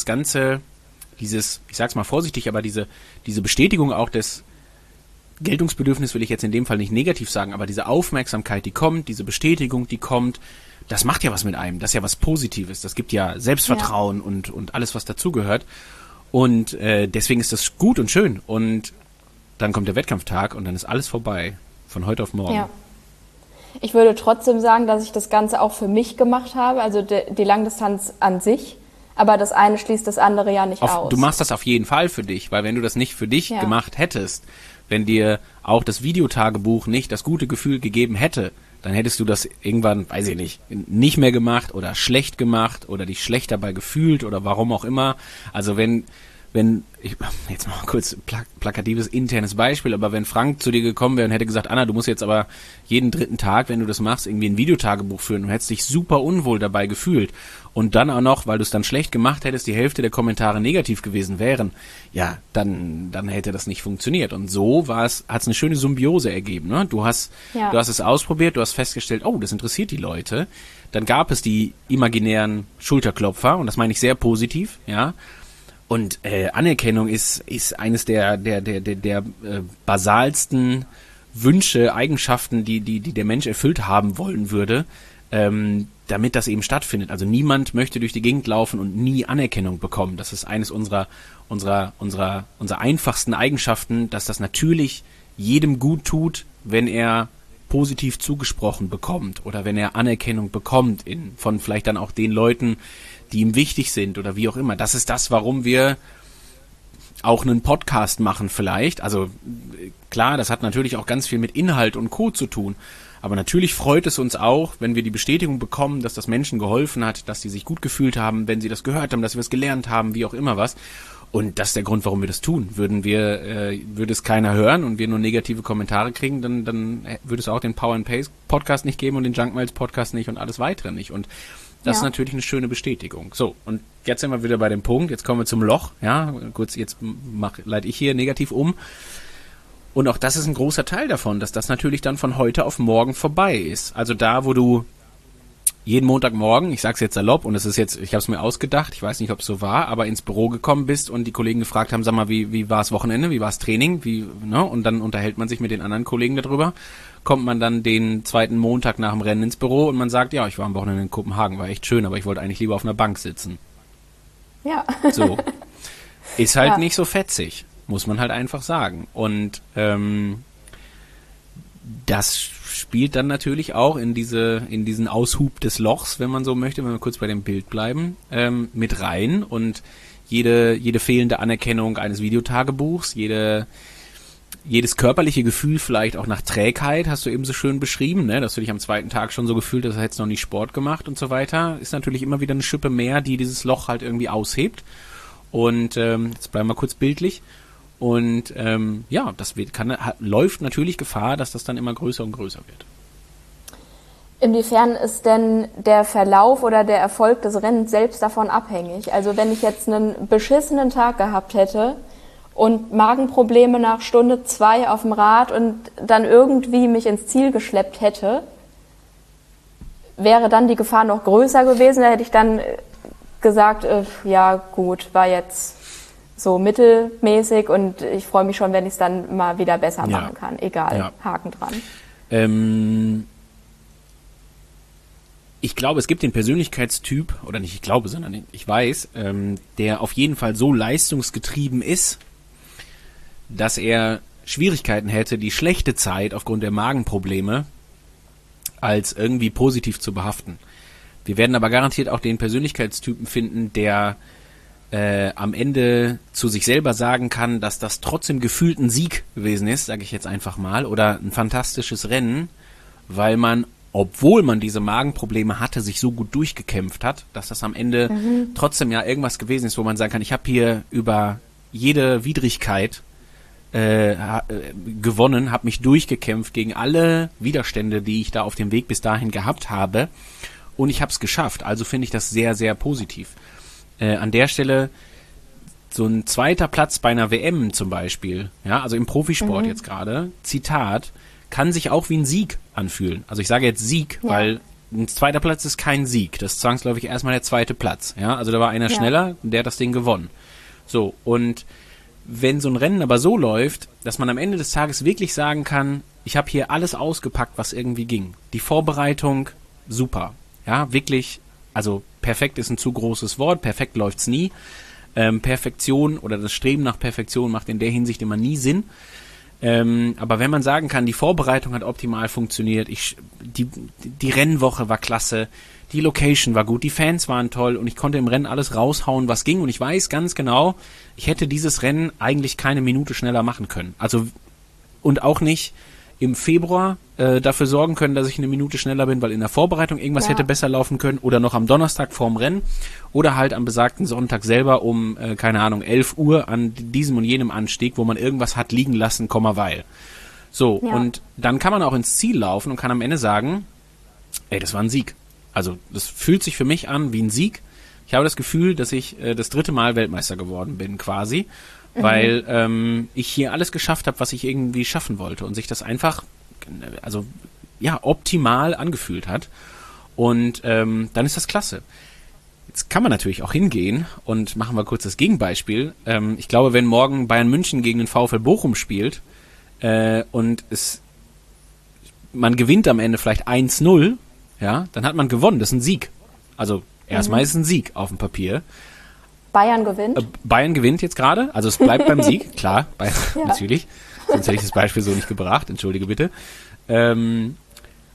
sag's mal vorsichtig, aber diese Bestätigung auch des Geltungsbedürfnisses will ich jetzt in dem Fall nicht negativ sagen, aber diese Aufmerksamkeit, die kommt, diese Bestätigung, die kommt, das macht ja was mit einem, das ist ja was Positives, das gibt ja Selbstvertrauen und alles, was dazugehört. Und deswegen ist das gut und schön. Und dann kommt der Wettkampftag und dann ist alles vorbei, von heute auf morgen. Ja. Ich würde trotzdem sagen, dass ich das Ganze auch für mich gemacht habe, also die Langdistanz an sich. Aber das eine schließt das andere ja nicht aus. Du machst das auf jeden Fall für dich, weil wenn du das nicht für dich gemacht hättest, wenn dir auch das Videotagebuch nicht das gute Gefühl gegeben hätte, dann hättest du das irgendwann, weiß ich nicht mehr gemacht oder schlecht gemacht oder dich schlecht dabei gefühlt oder warum auch immer. Also wenn ich jetzt mal kurz plakatives internes Beispiel, aber wenn Frank zu dir gekommen wäre und hätte gesagt, Anna, du musst jetzt aber jeden 3. Tag, wenn du das machst, irgendwie ein Videotagebuch führen und hättest dich super unwohl dabei gefühlt und dann auch noch, weil du es dann schlecht gemacht hättest, die Hälfte der Kommentare negativ gewesen wären, ja, dann hätte das nicht funktioniert. Und so hat's eine schöne Symbiose ergeben, ne? Du hast es ausprobiert, du hast festgestellt, oh, das interessiert die Leute. Dann gab es die imaginären Schulterklopfer und das meine ich sehr positiv, ja. Und Anerkennung ist eines der basalsten Wünsche, Eigenschaften, die der Mensch erfüllt haben wollen würde, damit das eben stattfindet. Also niemand möchte durch die Gegend laufen und nie Anerkennung bekommen. Das ist eines unserer einfachsten Eigenschaften, dass das natürlich jedem gut tut, wenn er positiv zugesprochen bekommt oder wenn er Anerkennung bekommt von vielleicht dann auch den Leuten, die ihm wichtig sind oder wie auch immer. Das ist das, warum wir auch einen Podcast machen vielleicht. Also klar, das hat natürlich auch ganz viel mit Inhalt und Co. zu tun. Aber natürlich freut es uns auch, wenn wir die Bestätigung bekommen, dass das Menschen geholfen hat, dass sie sich gut gefühlt haben, wenn sie das gehört haben, dass wir es gelernt haben, wie auch immer was. Und das ist der Grund, warum wir das tun. Würde es keiner hören und wir nur negative Kommentare kriegen, dann würde es auch den Power and Pace Podcast nicht geben und den Junk Miles Podcast nicht und alles weitere nicht. Und das ist natürlich eine schöne Bestätigung. So, und jetzt sind wir wieder bei dem Punkt. Jetzt kommen wir zum Loch. Ja, kurz, jetzt leite ich hier negativ um. Und auch das ist ein großer Teil davon, dass das natürlich dann von heute auf morgen vorbei ist. Also da, wo du jeden Montagmorgen, ich sag's jetzt salopp, und es ist jetzt, ich habe es mir ausgedacht, ich weiß nicht, ob es so war, aber ins Büro gekommen bist und die Kollegen gefragt haben, sag mal, wie war das Wochenende, wie war das Training, und dann unterhält man sich mit den anderen Kollegen darüber, kommt man dann den zweiten Montag nach dem Rennen ins Büro und man sagt, ja, ich war am Wochenende in Kopenhagen, war echt schön, aber ich wollte eigentlich lieber auf einer Bank sitzen. Ja. So. Ist halt nicht so fetzig, muss man halt einfach sagen. Und das spielt dann natürlich auch in diesen Aushub des Lochs, wenn man so möchte, wenn wir kurz bei dem Bild bleiben, mit rein. Und jede fehlende Anerkennung eines Videotagebuchs, jedes körperliche Gefühl vielleicht auch nach Trägheit, hast du eben so schön beschrieben, ne, dass du dich am zweiten Tag schon so gefühlt hast, als hättest du noch nie Sport gemacht und so weiter, ist natürlich immer wieder eine Schippe mehr, die dieses Loch halt irgendwie aushebt. Und jetzt bleiben wir kurz bildlich. Und das läuft natürlich Gefahr, dass das dann immer größer und größer wird. Inwiefern ist denn der Verlauf oder der Erfolg des Rennens selbst davon abhängig? Also wenn ich jetzt einen beschissenen Tag gehabt hätte und Magenprobleme nach Stunde 2 auf dem Rad und dann irgendwie mich ins Ziel geschleppt hätte, wäre dann die Gefahr noch größer gewesen? Da hätte ich dann gesagt, ja gut, war jetzt so mittelmäßig und ich freue mich schon, wenn ich es dann mal wieder besser machen kann. Egal, Haken dran. Ich glaube, es gibt den Persönlichkeitstyp, oder nicht ich glaube, sondern ich weiß, der auf jeden Fall so leistungsgetrieben ist, dass er Schwierigkeiten hätte, die schlechte Zeit aufgrund der Magenprobleme als irgendwie positiv zu behaften. Wir werden aber garantiert auch den Persönlichkeitstypen finden, der am Ende zu sich selber sagen kann, dass das trotzdem gefühlt ein Sieg gewesen ist, sage ich jetzt einfach mal, oder ein fantastisches Rennen, weil man, obwohl man diese Magenprobleme hatte, sich so gut durchgekämpft hat, dass das am Ende trotzdem ja irgendwas gewesen ist, wo man sagen kann, ich habe hier über jede Widrigkeit gewonnen, habe mich durchgekämpft gegen alle Widerstände, die ich da auf dem Weg bis dahin gehabt habe, und ich habe es geschafft. Also finde ich das sehr, sehr positiv. An der Stelle so ein zweiter Platz bei einer WM zum Beispiel, ja, also im Profisport jetzt gerade, Zitat, kann sich auch wie ein Sieg anfühlen. Also ich sage jetzt Sieg, weil ein zweiter Platz ist kein Sieg. Das ist zwangsläufig erstmal der zweite Platz. Ja, also da war einer schneller, der hat das Ding gewonnen. So, und wenn so ein Rennen aber so läuft, dass man am Ende des Tages wirklich sagen kann, ich habe hier alles ausgepackt, was irgendwie ging. Die Vorbereitung, super. Ja, wirklich, also perfekt ist ein zu großes Wort, perfekt läuft's nie. Perfektion oder das Streben nach Perfektion macht in der Hinsicht immer nie Sinn. Aber wenn man sagen kann, die Vorbereitung hat optimal funktioniert, die Rennwoche war klasse, die Location war gut, die Fans waren toll und ich konnte im Rennen alles raushauen, was ging, und ich weiß ganz genau, ich hätte dieses Rennen eigentlich keine Minute schneller machen können. Also, und auch nicht im Februar dafür sorgen können, dass ich eine Minute schneller bin, weil in der Vorbereitung irgendwas hätte besser laufen können, oder noch am Donnerstag vorm Rennen oder halt am besagten Sonntag selber um, 11 Uhr an diesem und jenem Anstieg, wo man irgendwas hat liegen lassen, weil. So, und dann kann man auch ins Ziel laufen und kann am Ende sagen, ey, das war ein Sieg. Also das fühlt sich für mich an wie ein Sieg. Ich habe das Gefühl, dass ich das 3. Mal Weltmeister geworden bin quasi, weil ich hier alles geschafft habe, was ich irgendwie schaffen wollte, und sich das einfach, also ja, optimal angefühlt hat. Und dann ist das klasse. Jetzt kann man natürlich auch hingehen und machen wir kurz das Gegenbeispiel. Ich glaube, wenn morgen Bayern München gegen den VfL Bochum spielt und man gewinnt am Ende vielleicht 1-0, ja, dann hat man gewonnen. Das ist ein Sieg. Also erstmal ist es ein Sieg auf dem Papier. Bayern gewinnt? Bayern gewinnt jetzt gerade. Also es bleibt beim Sieg, klar, Bayern, natürlich. Sonst hätte ich das Beispiel so nicht gebracht. Entschuldige bitte.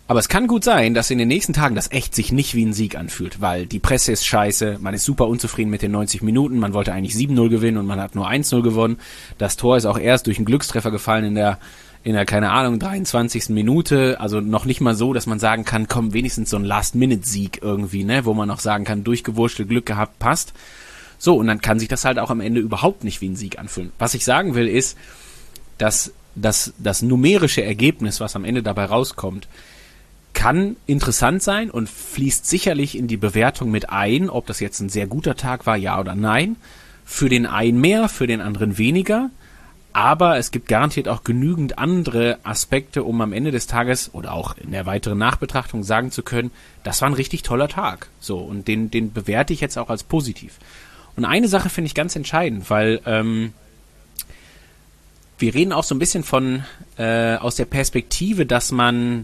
Aber es kann gut sein, dass in den nächsten Tagen das echt sich nicht wie ein Sieg anfühlt, weil die Presse ist scheiße, man ist super unzufrieden mit den 90 Minuten, man wollte eigentlich 7-0 gewinnen und man hat nur 1-0 gewonnen. Das Tor ist auch erst durch einen Glückstreffer gefallen in der, keine Ahnung, 23. Minute, also noch nicht mal so, dass man sagen kann, komm, wenigstens so ein Last-Minute-Sieg irgendwie, ne, wo man auch sagen kann, durchgewurschtelt, Glück gehabt, passt. So, und dann kann sich das halt auch am Ende überhaupt nicht wie ein Sieg anfühlen. Was ich sagen will, ist, dass das numerische Ergebnis, was am Ende dabei rauskommt, kann interessant sein und fließt sicherlich in die Bewertung mit ein, ob das jetzt ein sehr guter Tag war, ja oder nein. Für den einen mehr, für den anderen weniger. Aber es gibt garantiert auch genügend andere Aspekte, um am Ende des Tages oder auch in der weiteren Nachbetrachtung sagen zu können, das war ein richtig toller Tag. So, und den bewerte ich jetzt auch als positiv. Und eine Sache finde ich ganz entscheidend, weil wir reden auch so ein bisschen von aus der Perspektive, dass man,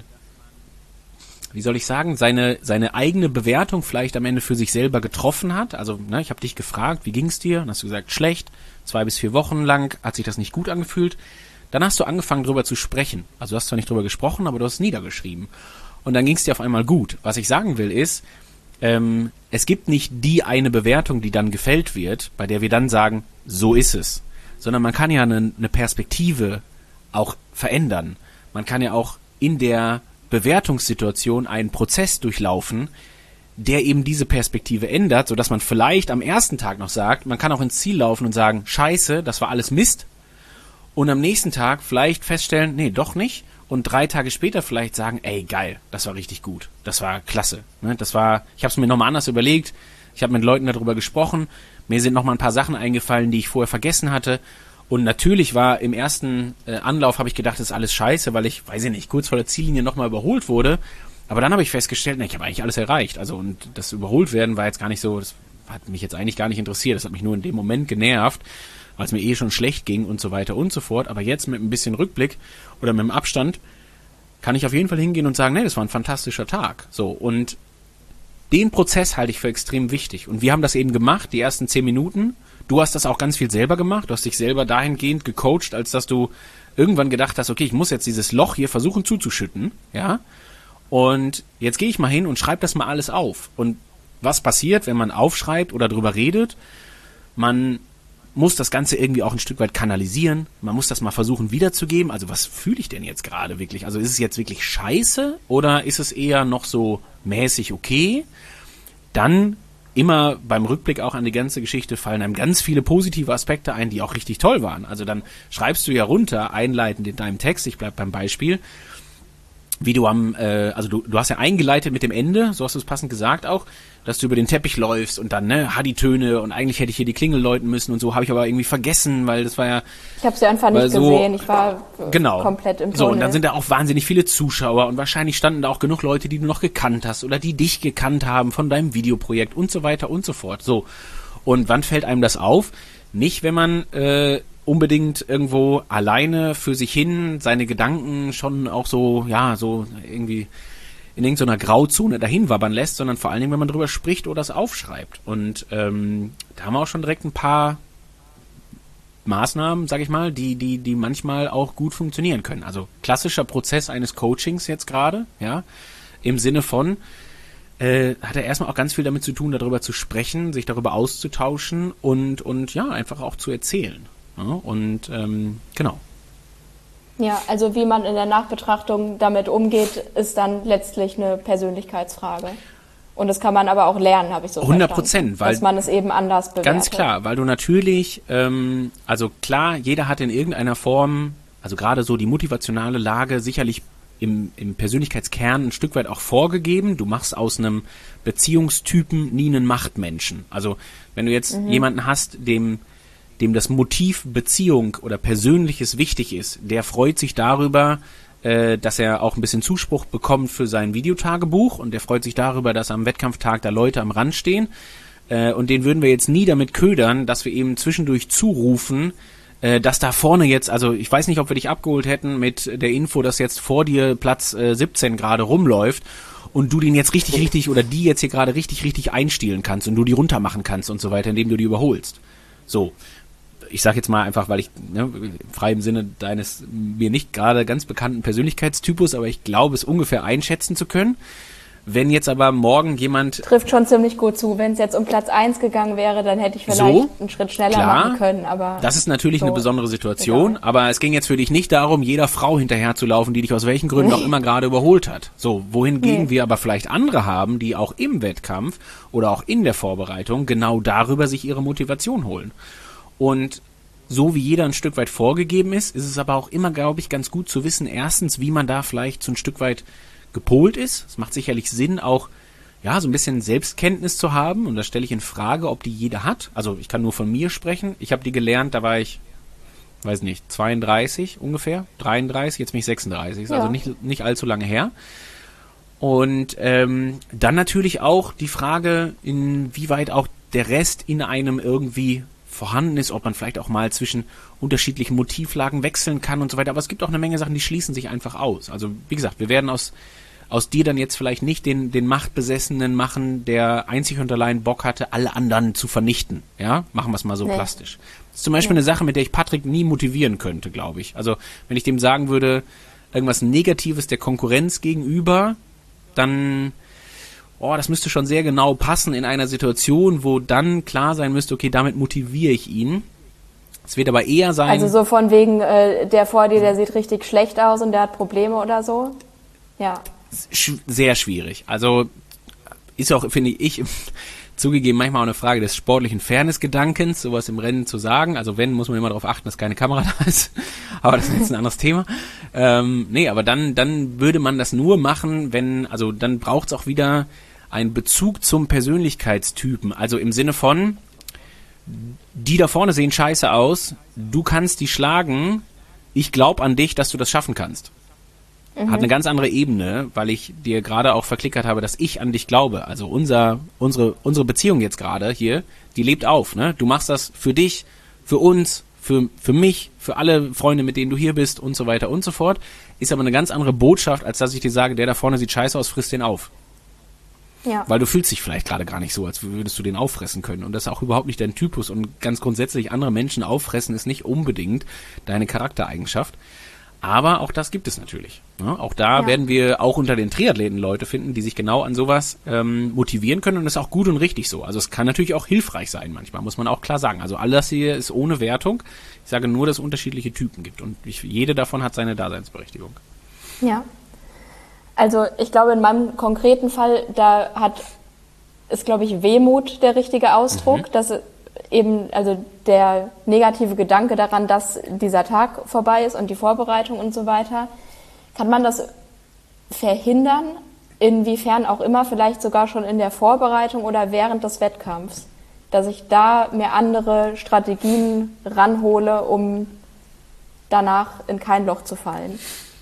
wie soll ich sagen, seine eigene Bewertung vielleicht am Ende für sich selber getroffen hat. Also, ne, ich habe dich gefragt, wie ging's dir? Und hast du gesagt, schlecht. 2 bis 4 Wochen lang hat sich das nicht gut angefühlt. Dann hast du angefangen, drüber zu sprechen. Also du hast zwar nicht drüber gesprochen, aber du hast es niedergeschrieben. Und dann ging's dir auf einmal gut. Was ich sagen will ist, es gibt nicht die eine Bewertung, die dann gefällt wird, bei der wir dann sagen, so ist es. Sondern man kann ja eine Perspektive auch verändern. Man kann ja auch in der Bewertungssituation einen Prozess durchlaufen, der eben diese Perspektive ändert, sodass man vielleicht am ersten Tag noch sagt, man kann auch ins Ziel laufen und sagen, scheiße, das war alles Mist. Und am nächsten Tag vielleicht feststellen, nee, doch nicht. Und 3 Tage später vielleicht sagen, ey, geil, das war richtig gut. Das war klasse. Ne? Ich habe es mir nochmal anders überlegt. Ich habe mit Leuten darüber gesprochen. Mir sind nochmal ein paar Sachen eingefallen, die ich vorher vergessen hatte. Und natürlich war im ersten Anlauf, habe ich gedacht, das ist alles scheiße, weil ich, weiß ich nicht, kurz vor der Ziellinie nochmal überholt wurde. Aber dann habe ich festgestellt, ich habe eigentlich alles erreicht. Also, und das Überholtwerden war jetzt gar nicht so, das hat mich jetzt eigentlich gar nicht interessiert. Das hat mich nur in dem Moment genervt, weil es mir schon schlecht ging und so weiter und so fort. Aber jetzt mit ein bisschen Rückblick oder mit dem Abstand kann ich auf jeden Fall hingehen und sagen, das war ein fantastischer Tag. So, und den Prozess halte ich für extrem wichtig. Und wir haben das eben gemacht, die ersten 10 Minuten. Du hast das auch ganz viel selber gemacht. Du hast dich selber dahingehend gecoacht, als dass du irgendwann gedacht hast, okay, ich muss jetzt dieses Loch hier versuchen zuzuschütten, ja. Und jetzt gehe ich mal hin und schreibe das mal alles auf. Und was passiert, wenn man aufschreibt oder drüber redet? Man muss das Ganze irgendwie auch ein Stück weit kanalisieren. Man muss das mal versuchen wiederzugeben. Also was fühle ich denn jetzt gerade wirklich? Also ist es jetzt wirklich scheiße oder ist es eher noch so mäßig okay? Dann immer beim Rückblick auch an die ganze Geschichte fallen einem ganz viele positive Aspekte ein, die auch richtig toll waren. Also dann schreibst du ja runter, einleitend in deinem Text, ich bleib beim Beispiel, wie du du hast ja eingeleitet mit dem Ende, so hast du es passend gesagt auch, dass du über den Teppich läufst und dann, Hadi-Töne und eigentlich hätte ich hier die Klingel läuten müssen und so, habe ich aber irgendwie vergessen, weil das war ja... Ich habe sie einfach nicht gesehen, ich war komplett im Tunnel. So, und dann sind da auch wahnsinnig viele Zuschauer und wahrscheinlich standen da auch genug Leute, die du noch gekannt hast oder die dich gekannt haben von deinem Videoprojekt und so weiter und so fort. So, und wann fällt einem das auf? Nicht, wenn man unbedingt irgendwo alleine für sich hin seine Gedanken schon auch so, so irgendwie in irgendeiner Grauzone dahin wabbern lässt, sondern vor allen Dingen, wenn man drüber spricht oder es aufschreibt. Und da haben wir auch schon direkt ein paar Maßnahmen, sag ich mal, die manchmal auch gut funktionieren können. Also klassischer Prozess eines Coachings jetzt gerade, ja, im Sinne von, hat er erstmal auch ganz viel damit zu tun, darüber zu sprechen, sich darüber auszutauschen und einfach auch zu erzählen. Ja, und genau. Ja, also wie man in der Nachbetrachtung damit umgeht, ist dann letztlich eine Persönlichkeitsfrage. Und das kann man aber auch lernen, habe ich so 100%, weil dass man es eben anders bewertet. Ganz klar, weil du natürlich, also klar, jeder hat in irgendeiner Form, also gerade so die motivationale Lage sicherlich im Persönlichkeitskern ein Stück weit auch vorgegeben. Du machst aus einem Beziehungstypen nie einen Machtmenschen. Also wenn du jetzt jemanden hast, dem das Motiv Beziehung oder Persönliches wichtig ist, der freut sich darüber, dass er auch ein bisschen Zuspruch bekommt für sein Videotagebuch und der freut sich darüber, dass am Wettkampftag da Leute am Rand stehen und den würden wir jetzt nie damit ködern, dass wir eben zwischendurch zurufen, dass da vorne jetzt, also ich weiß nicht, ob wir dich abgeholt hätten mit der Info, dass jetzt vor dir Platz 17 gerade rumläuft und du den jetzt richtig oder die jetzt hier gerade richtig einstielen kannst und du die runter machen kannst und so weiter, indem du die überholst. So. ich sage jetzt mal einfach, weil ich frei im Sinne deines mir nicht gerade ganz bekannten Persönlichkeitstypus, aber ich glaube, es ungefähr einschätzen zu können. Wenn jetzt aber morgen jemand... Trifft schon ziemlich gut zu. Wenn es jetzt um Platz 1 gegangen wäre, dann hätte ich vielleicht einen Schritt schneller machen können. Aber das ist natürlich eine besondere Situation, egal. Aber es ging jetzt für dich nicht darum, jeder Frau hinterherzulaufen, die dich aus welchen Gründen auch immer gerade überholt hat. So, wohingegen wir aber vielleicht andere haben, die auch im Wettkampf oder auch in der Vorbereitung genau darüber sich ihre Motivation holen. Und so wie jeder ein Stück weit vorgegeben ist es aber auch immer, glaube ich, ganz gut zu wissen, erstens, wie man da vielleicht so ein Stück weit gepolt ist. Es macht sicherlich Sinn, auch ja so ein bisschen Selbstkenntnis zu haben. Und da stelle ich in Frage, ob die jeder hat. Also ich kann nur von mir sprechen. Ich habe die gelernt, da war ich, weiß nicht, 32 ungefähr, 33, jetzt bin ich 36. Ist also nicht allzu lange her. Und dann natürlich auch die Frage, inwieweit auch der Rest in einem irgendwie vorhanden ist, ob man vielleicht auch mal zwischen unterschiedlichen Motivlagen wechseln kann und so weiter. Aber es gibt auch eine Menge Sachen, die schließen sich einfach aus. Also wie gesagt, wir werden aus dir dann jetzt vielleicht nicht den Machtbesessenen machen, der einzig und allein Bock hatte, alle anderen zu vernichten. Ja, machen wir es mal so plastisch. Das ist zum Beispiel eine Sache, mit der ich Patrick nie motivieren könnte, glaube ich. Also wenn ich dem sagen würde, irgendwas Negatives der Konkurrenz gegenüber, dann, das müsste schon sehr genau passen in einer Situation, wo dann klar sein müsste, okay, damit motiviere ich ihn. Es wird aber eher sein... Also so von wegen, der vor dir, der sieht richtig schlecht aus und der hat Probleme oder so? Ja. Sehr schwierig. Also ist auch, finde ich, zugegeben manchmal auch eine Frage des sportlichen Fairness-Gedankens, sowas im Rennen zu sagen. Also wenn, muss man immer darauf achten, dass keine Kamera da ist. Aber das ist jetzt ein anderes Thema. Aber dann würde man das nur machen, dann braucht es auch wieder einen Bezug zum Persönlichkeitstypen. Also im Sinne von, die da vorne sehen scheiße aus, du kannst die schlagen, ich glaube an dich, dass du das schaffen kannst. Hat eine ganz andere Ebene, weil ich dir gerade auch verklickert habe, dass ich an dich glaube. Also unsere Beziehung jetzt gerade hier, die lebt auf. Ne? Du machst das für dich, für uns, für mich, für alle Freunde, mit denen du hier bist und so weiter und so fort. Ist aber eine ganz andere Botschaft, als dass ich dir sage, der da vorne sieht scheiße aus, friss den auf. Ja. Weil du fühlst dich vielleicht gerade gar nicht so, als würdest du den auffressen können. Und das ist auch überhaupt nicht dein Typus. Und ganz grundsätzlich andere Menschen auffressen ist nicht unbedingt deine Charaktereigenschaft. Aber auch das gibt es natürlich. Ja, auch da werden wir auch unter den Triathleten Leute finden, die sich genau an sowas motivieren können. Und das ist auch gut und richtig so. Also es kann natürlich auch hilfreich sein manchmal, muss man auch klar sagen. Also alles hier ist ohne Wertung. Ich sage nur, dass es unterschiedliche Typen gibt. Und jede davon hat seine Daseinsberechtigung. Ja. Also ich glaube, in meinem konkreten Fall, ist, glaube ich, Wehmut der richtige Ausdruck, dass eben, also der negative Gedanke daran, dass dieser Tag vorbei ist und die Vorbereitung und so weiter. Kann man das verhindern, inwiefern auch immer, vielleicht sogar schon in der Vorbereitung oder während des Wettkampfs? Dass ich da mir andere Strategien ranhole, um danach in kein Loch zu fallen?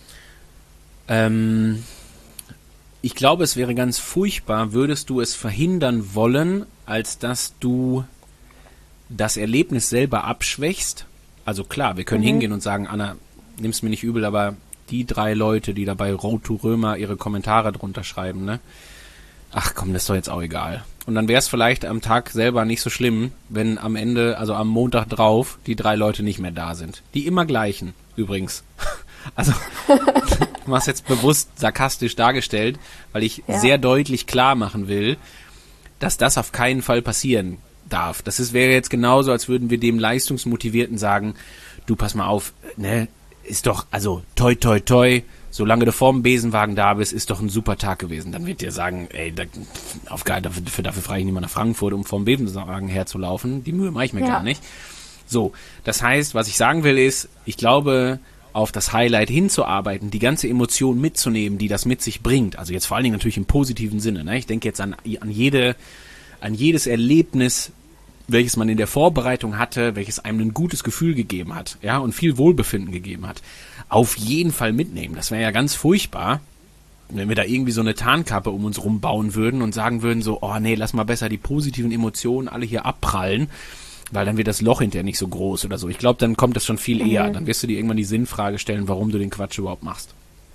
Ich glaube, es wäre ganz furchtbar, würdest du es verhindern wollen, als dass du das Erlebnis selber abschwächst. Also klar, wir können hingehen und sagen, Anna, nimm's mir nicht übel, aber die 3 Leute, die da bei Road to Römer ihre Kommentare drunter schreiben, ne? Ach komm, das ist doch jetzt auch egal. Und dann wäre es vielleicht am Tag selber nicht so schlimm, wenn am Ende, also am Montag drauf, die 3 Leute nicht mehr da sind. Die immer gleichen, übrigens. Also, du hast jetzt bewusst sarkastisch dargestellt, weil ich sehr deutlich klar machen will, dass das auf keinen Fall passieren darf. Wäre jetzt genauso, als würden wir dem Leistungsmotivierten sagen, du pass mal auf, ne, ist doch, also toi toi toi, solange du vorm Besenwagen da bist, ist doch ein super Tag gewesen. Dann wird dir sagen, ey, dafür fahre ich nicht mal nach Frankfurt, um vorm Besenwagen herzulaufen. Die Mühe mache ich mir gar nicht. So, das heißt, was ich sagen will ist, ich glaube, auf das Highlight hinzuarbeiten, die ganze Emotion mitzunehmen, die das mit sich bringt. Also jetzt vor allen Dingen natürlich im positiven Sinne. Ne? Ich denke jetzt an jedes Erlebnis, welches man in der Vorbereitung hatte, welches einem ein gutes Gefühl gegeben hat, ja, und viel Wohlbefinden gegeben hat. Auf jeden Fall mitnehmen. Das wäre ja ganz furchtbar, wenn wir da irgendwie so eine Tarnkappe um uns rumbauen würden und sagen würden so, oh nee, lass mal besser die positiven Emotionen alle hier abprallen, weil dann wird das Loch hinterher nicht so groß oder so. Ich glaube, dann kommt das schon viel eher. Dann wirst du dir irgendwann die Sinnfrage stellen, warum du den Quatsch überhaupt machst.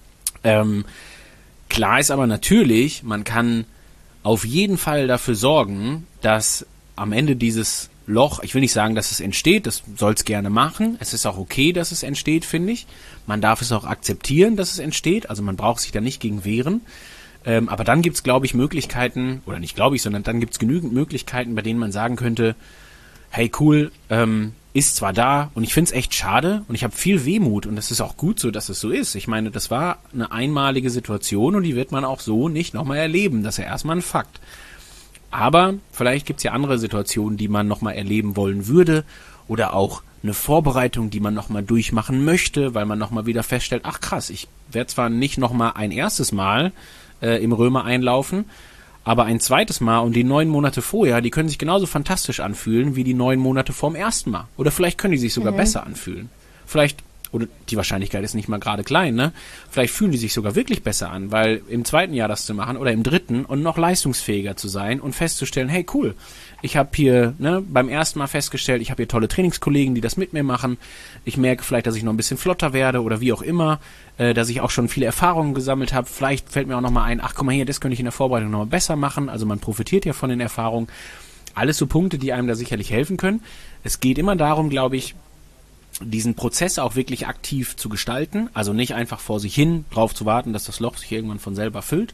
Klar ist aber natürlich, man kann auf jeden Fall dafür sorgen, dass am Ende dieses Loch, ich will nicht sagen, dass es entsteht, das soll es gerne machen. Es ist auch okay, dass es entsteht, finde ich. Man darf es auch akzeptieren, dass es entsteht. Also man braucht sich da nicht gegen wehren. Aber dann gibt's, glaube ich, Möglichkeiten, oder nicht glaube ich, sondern dann gibt's genügend Möglichkeiten, bei denen man sagen könnte, hey cool, ist zwar da und ich find's echt schade und ich habe viel Wehmut und das ist auch gut so, dass es so ist. Ich meine, das war eine einmalige Situation und die wird man auch so nicht nochmal erleben. Das ist ja erstmal ein Fakt. Aber vielleicht gibt's ja andere Situationen, die man nochmal erleben wollen würde oder auch eine Vorbereitung, die man nochmal durchmachen möchte, weil man nochmal wieder feststellt, ach krass, ich werde zwar nicht nochmal ein erstes Mal im Römer einlaufen, aber ein zweites Mal und die 9 Monate vorher, die können sich genauso fantastisch anfühlen wie die 9 Monate vorm ersten Mal. Oder vielleicht können die sich sogar besser anfühlen. Vielleicht, oder die Wahrscheinlichkeit ist nicht mal gerade klein, ne? Vielleicht fühlen die sich sogar wirklich besser an, weil im zweiten Jahr das zu machen oder im dritten und noch leistungsfähiger zu sein und festzustellen, hey cool, ich habe hier beim ersten Mal festgestellt, ich habe hier tolle Trainingskollegen, die das mit mir machen. Ich merke vielleicht, dass ich noch ein bisschen flotter werde oder wie auch immer, dass ich auch schon viele Erfahrungen gesammelt habe. Vielleicht fällt mir auch nochmal ein, ach guck mal hier, das könnte ich in der Vorbereitung nochmal besser machen. Also man profitiert ja von den Erfahrungen. Alles so Punkte, die einem da sicherlich helfen können. Es geht immer darum, glaube ich, diesen Prozess auch wirklich aktiv zu gestalten. Also nicht einfach vor sich hin drauf zu warten, dass das Loch sich irgendwann von selber füllt.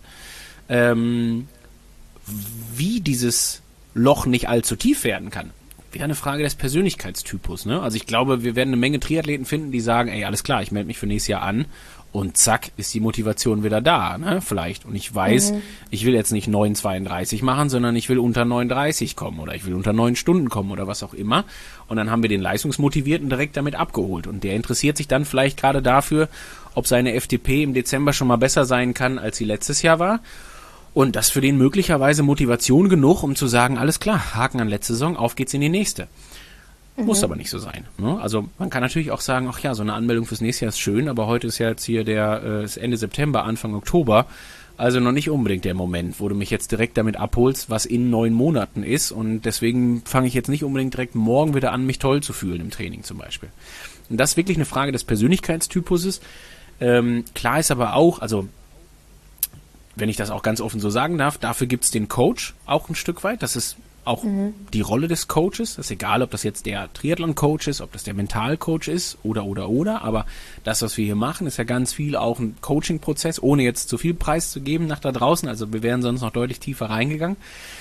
Wie dieses Loch nicht allzu tief werden kann, wäre eine Frage des Persönlichkeitstypus. Ne? Also ich glaube, wir werden eine Menge Triathleten finden, die sagen, ey, alles klar, ich melde mich für nächstes Jahr an und zack, ist die Motivation wieder da, ne? Vielleicht. Und ich weiß, ich will jetzt nicht 9,32 machen, sondern ich will unter 9,30 kommen oder ich will unter 9 Stunden kommen oder was auch immer. Und dann haben wir den Leistungsmotivierten direkt damit abgeholt. Und der interessiert sich dann vielleicht gerade dafür, ob seine FTP im Dezember schon mal besser sein kann, als sie letztes Jahr war. Und das für den möglicherweise Motivation genug, um zu sagen, alles klar, Haken an letzte Saison, auf geht's in die nächste. Muss aber nicht so sein. Ne? Also man kann natürlich auch sagen, ach ja, so eine Anmeldung fürs nächste Jahr ist schön, aber heute ist ja jetzt hier ist Ende September, Anfang Oktober, also noch nicht unbedingt der Moment, wo du mich jetzt direkt damit abholst, was in 9 Monaten ist und deswegen fange ich jetzt nicht unbedingt direkt morgen wieder an, mich toll zu fühlen im Training zum Beispiel. Und das ist wirklich eine Frage des Persönlichkeitstypuses. Klar ist aber auch, also wenn ich das auch ganz offen so sagen darf, dafür gibt's den Coach auch ein Stück weit. Das ist auch die Rolle des Coaches. Das ist egal, ob das jetzt der Triathlon-Coach ist, ob das der Mental-Coach ist oder. Aber das, was wir hier machen, ist ja ganz viel auch ein Coaching-Prozess, ohne jetzt zu viel Preis zu geben nach da draußen. Also wir wären sonst noch deutlich tiefer reingegangen.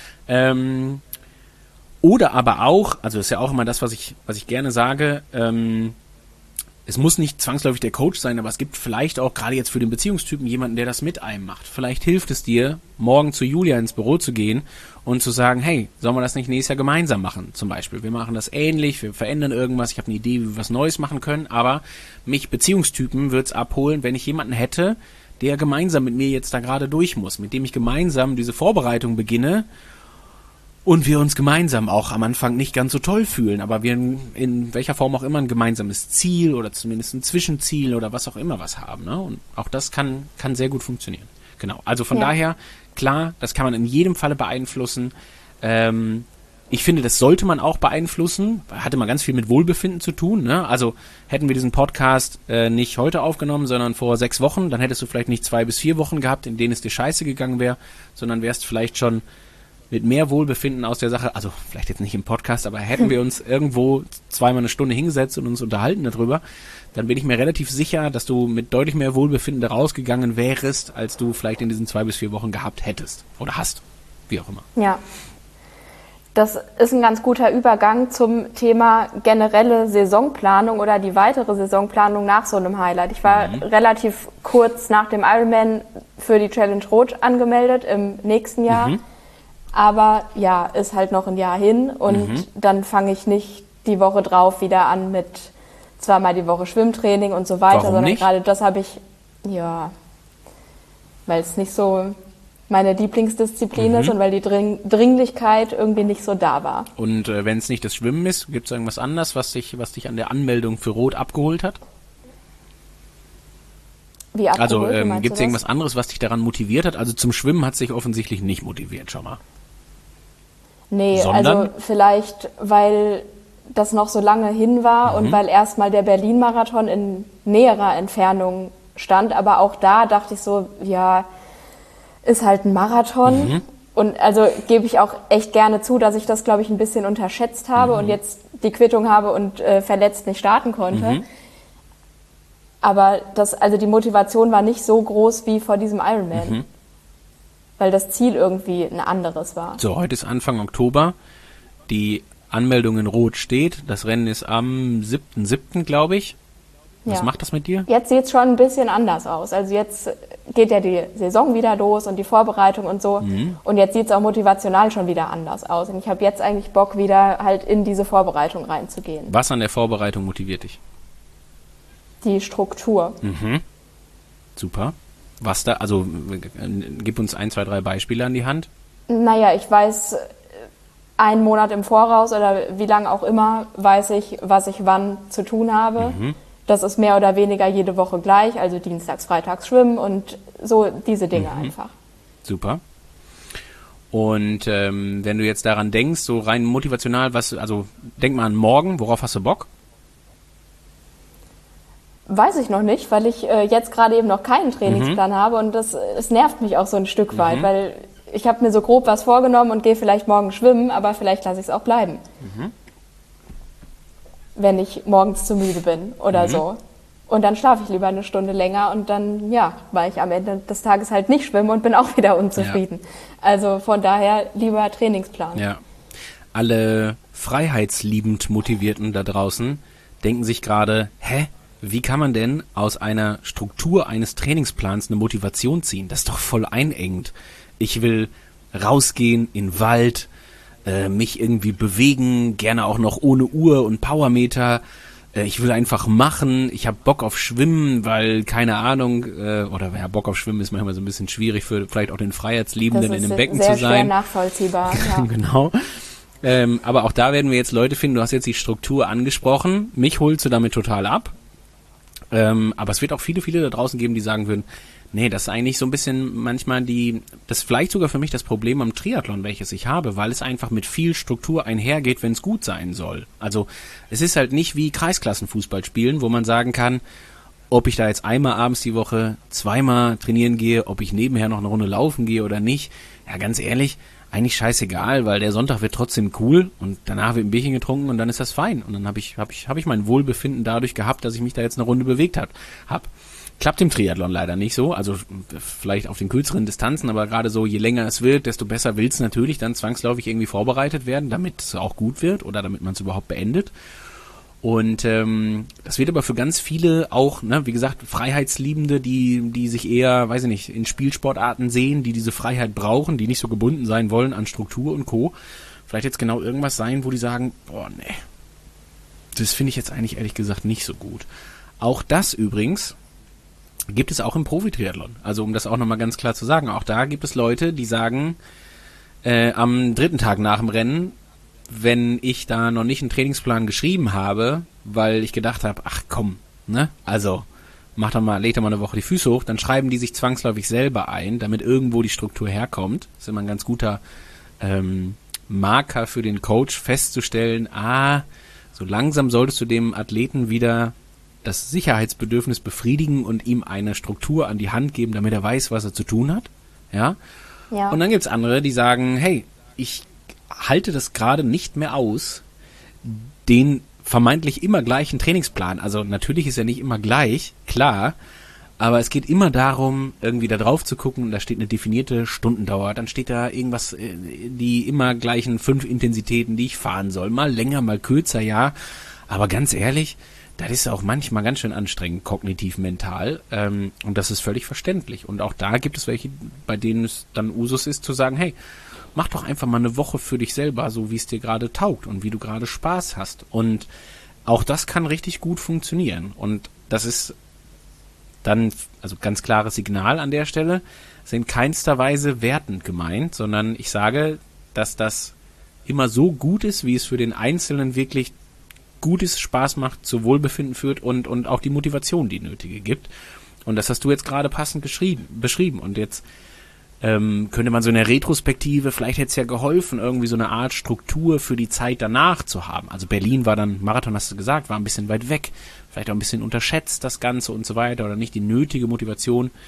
Oder aber auch, also das ist ja auch immer das, was ich gerne sage, es muss nicht zwangsläufig der Coach sein, aber es gibt vielleicht auch gerade jetzt für den Beziehungstypen jemanden, der das mit einem macht. Vielleicht hilft es dir, morgen zu Julia ins Büro zu gehen und zu sagen, hey, sollen wir das nicht nächstes Jahr gemeinsam machen zum Beispiel? Wir machen das ähnlich, wir verändern irgendwas, ich habe eine Idee, wie wir was Neues machen können, aber mich Beziehungstypen wird's abholen, wenn ich jemanden hätte, der gemeinsam mit mir jetzt da gerade durch muss, mit dem ich gemeinsam diese Vorbereitung beginne und wir uns gemeinsam auch am Anfang nicht ganz so toll fühlen, aber wir in welcher Form auch immer ein gemeinsames Ziel oder zumindest ein Zwischenziel oder was auch immer was haben. Ne? Und auch das kann sehr gut funktionieren. Genau, also von daher, klar, das kann man in jedem Falle beeinflussen. Ich finde, das sollte man auch beeinflussen. Hat immer ganz viel mit Wohlbefinden zu tun. Ne? Also hätten wir diesen Podcast nicht heute aufgenommen, sondern vor 6 Wochen, dann hättest du vielleicht nicht 2 bis 4 Wochen gehabt, in denen es dir scheiße gegangen wäre, sondern wärst vielleicht schon mit mehr Wohlbefinden aus der Sache, also vielleicht jetzt nicht im Podcast, aber hätten wir uns irgendwo 2-mal eine Stunde hingesetzt und uns unterhalten darüber, dann bin ich mir relativ sicher, dass du mit deutlich mehr Wohlbefinden da rausgegangen wärst, als du vielleicht in diesen 2 bis 4 Wochen gehabt hättest oder hast, wie auch immer. Ja, das ist ein ganz guter Übergang zum Thema generelle Saisonplanung oder die weitere Saisonplanung nach so einem Highlight. Ich war relativ kurz nach dem Ironman für die Challenge Rot angemeldet im nächsten Jahr. Aber ja, ist halt noch ein Jahr hin und dann fange ich nicht die Woche drauf wieder an mit 2-mal die Woche Schwimmtraining und so weiter, Warum sondern nicht? gerade das habe ich, weil es nicht so meine Lieblingsdisziplin ist und weil die Dringlichkeit irgendwie nicht so da war. Und wenn es nicht das Schwimmen ist, gibt es irgendwas anderes, was dich an der Anmeldung für Rot abgeholt hat? Wie abgeholt, Also gibt es irgendwas anderes, was dich daran motiviert hat? Also zum Schwimmen hat es dich offensichtlich nicht motiviert, schau mal. Nee, Sondern? also vielleicht, weil das noch so lange hin war und weil erstmal der Berlin-Marathon in näherer Entfernung stand. Aber auch da dachte ich so, ja, ist halt ein Marathon. Und also gebe ich auch echt gerne zu, dass ich das, glaube ich, ein bisschen unterschätzt habe und jetzt die Quittung habe und verletzt nicht starten konnte. Aber also die Motivation war nicht so groß wie vor diesem Ironman, weil das Ziel irgendwie ein anderes war. So, heute ist Anfang Oktober. Die Anmeldung in Rot steht. Das Rennen ist am 7.7., glaube ich. Was macht das mit dir? Jetzt sieht es schon ein bisschen anders aus. Also jetzt geht ja die Saison wieder los und die Vorbereitung und so. Und jetzt sieht es auch motivational schon wieder anders aus. Und ich habe jetzt eigentlich Bock, wieder halt in diese Vorbereitung reinzugehen. Was an der Vorbereitung motiviert dich? Die Struktur. Super. Was da, also gib uns 1, 2, 3 Beispiele an die Hand. Naja, ich weiß einen Monat im Voraus oder wie lange auch immer, weiß ich, was ich wann zu tun habe. Das ist mehr oder weniger jede Woche gleich, also dienstags, freitags schwimmen und so diese Dinge einfach. Super. Und wenn du jetzt daran denkst, so rein motivational, also denk mal an morgen, worauf hast du Bock? Weiß ich noch nicht, weil ich jetzt gerade eben noch keinen Trainingsplan habe und es nervt mich auch so ein Stück weit, weil ich habe mir so grob was vorgenommen und gehe vielleicht morgen schwimmen, aber vielleicht lasse ich es auch bleiben. Wenn ich morgens zu müde bin oder so. Und dann schlafe ich lieber eine Stunde länger und dann, weil ich am Ende des Tages halt nicht schwimme und bin auch wieder unzufrieden. Ja. Also von daher lieber Trainingsplan. Ja. Alle freiheitsliebend Motivierten da draußen denken sich gerade, wie kann man denn aus einer Struktur eines Trainingsplans eine Motivation ziehen? Das ist doch voll einengend. Ich will rausgehen in den Wald, mich irgendwie bewegen, gerne auch noch ohne Uhr und Powermeter. Ich will einfach machen. Ich habe Bock auf Schwimmen, weil, keine Ahnung, Bock auf Schwimmen ist manchmal so ein bisschen schwierig für vielleicht auch den Freiheitsliebenden in dem Becken zu sein. Das ist sehr schwer nachvollziehbar. Ja. Genau. Aber auch da werden wir jetzt Leute finden, du hast jetzt die Struktur angesprochen. Mich holst du damit total ab. Aber es wird auch viele da draußen geben, die sagen würden, nee, das ist eigentlich so ein bisschen manchmal das ist vielleicht sogar für mich das Problem am Triathlon, welches ich habe, weil es einfach mit viel Struktur einhergeht, wenn es gut sein soll. Also es ist halt nicht wie Kreisklassenfußball spielen, wo man sagen kann, ob ich da jetzt einmal abends die Woche, zweimal trainieren gehe, ob ich nebenher noch eine Runde laufen gehe oder nicht. Ja, ganz ehrlich, eigentlich scheißegal, weil der Sonntag wird trotzdem cool und danach wird ein Bierchen getrunken und dann ist das fein. Und dann hab ich mein Wohlbefinden dadurch gehabt, dass ich mich da jetzt eine Runde bewegt hab. Klappt im Triathlon leider nicht so, also vielleicht auf den kürzeren Distanzen, aber gerade so, je länger es wird, desto besser will es natürlich dann zwangsläufig irgendwie vorbereitet werden, damit es auch gut wird oder damit man es überhaupt beendet. Und das wird aber für ganz viele auch, wie gesagt, Freiheitsliebende, die sich eher, weiß ich nicht, in Spielsportarten sehen, die diese Freiheit brauchen, die nicht so gebunden sein wollen an Struktur und Co. Vielleicht jetzt genau irgendwas sein, wo die sagen, boah, nee, das finde ich jetzt eigentlich ehrlich gesagt nicht so gut. Auch das übrigens gibt es auch im Profi-Triathlon. Also um das auch nochmal ganz klar zu sagen, auch da gibt es Leute, die sagen, am 3. Tag nach dem Rennen, wenn ich da noch nicht einen Trainingsplan geschrieben habe, weil ich gedacht habe, ach komm, also leg doch mal eine Woche die Füße hoch, dann schreiben die sich zwangsläufig selber ein, damit irgendwo die Struktur herkommt. Das ist immer ein ganz guter Marker für den Coach, festzustellen, so langsam solltest du dem Athleten wieder das Sicherheitsbedürfnis befriedigen und ihm eine Struktur an die Hand geben, damit er weiß, was er zu tun hat. Ja. Und dann gibt's andere, die sagen, hey, ich halte das gerade nicht mehr aus, den vermeintlich immer gleichen Trainingsplan. Also natürlich ist er nicht immer gleich, klar, aber es geht immer darum, irgendwie da drauf zu gucken, da steht eine definierte Stundendauer, dann steht da irgendwas, die immer gleichen 5 Intensitäten, die ich fahren soll, mal länger, mal kürzer, ja, aber ganz ehrlich, das ist auch manchmal ganz schön anstrengend, kognitiv, mental, und das ist völlig verständlich. Und auch da gibt es welche, bei denen es dann Usus ist, zu sagen, hey, mach doch einfach mal eine Woche für dich selber, so wie es dir gerade taugt und wie du gerade Spaß hast. Und auch das kann richtig gut funktionieren. Und das ist dann, also ganz klares Signal an der Stelle, ist in keinster Weise wertend gemeint, sondern ich sage, dass das immer so gut ist, wie es für den Einzelnen wirklich gut ist, Spaß macht, zu Wohlbefinden führt und auch die Motivation, die nötige gibt. Und das hast du jetzt gerade passend beschrieben. Und jetzt könnte man so in der Retrospektive, vielleicht hätte es ja geholfen, irgendwie so eine Art Struktur für die Zeit danach zu haben. Also Berlin war dann, Marathon hast du gesagt, war ein bisschen weit weg, vielleicht auch ein bisschen unterschätzt das Ganze und so weiter oder nicht die nötige Motivation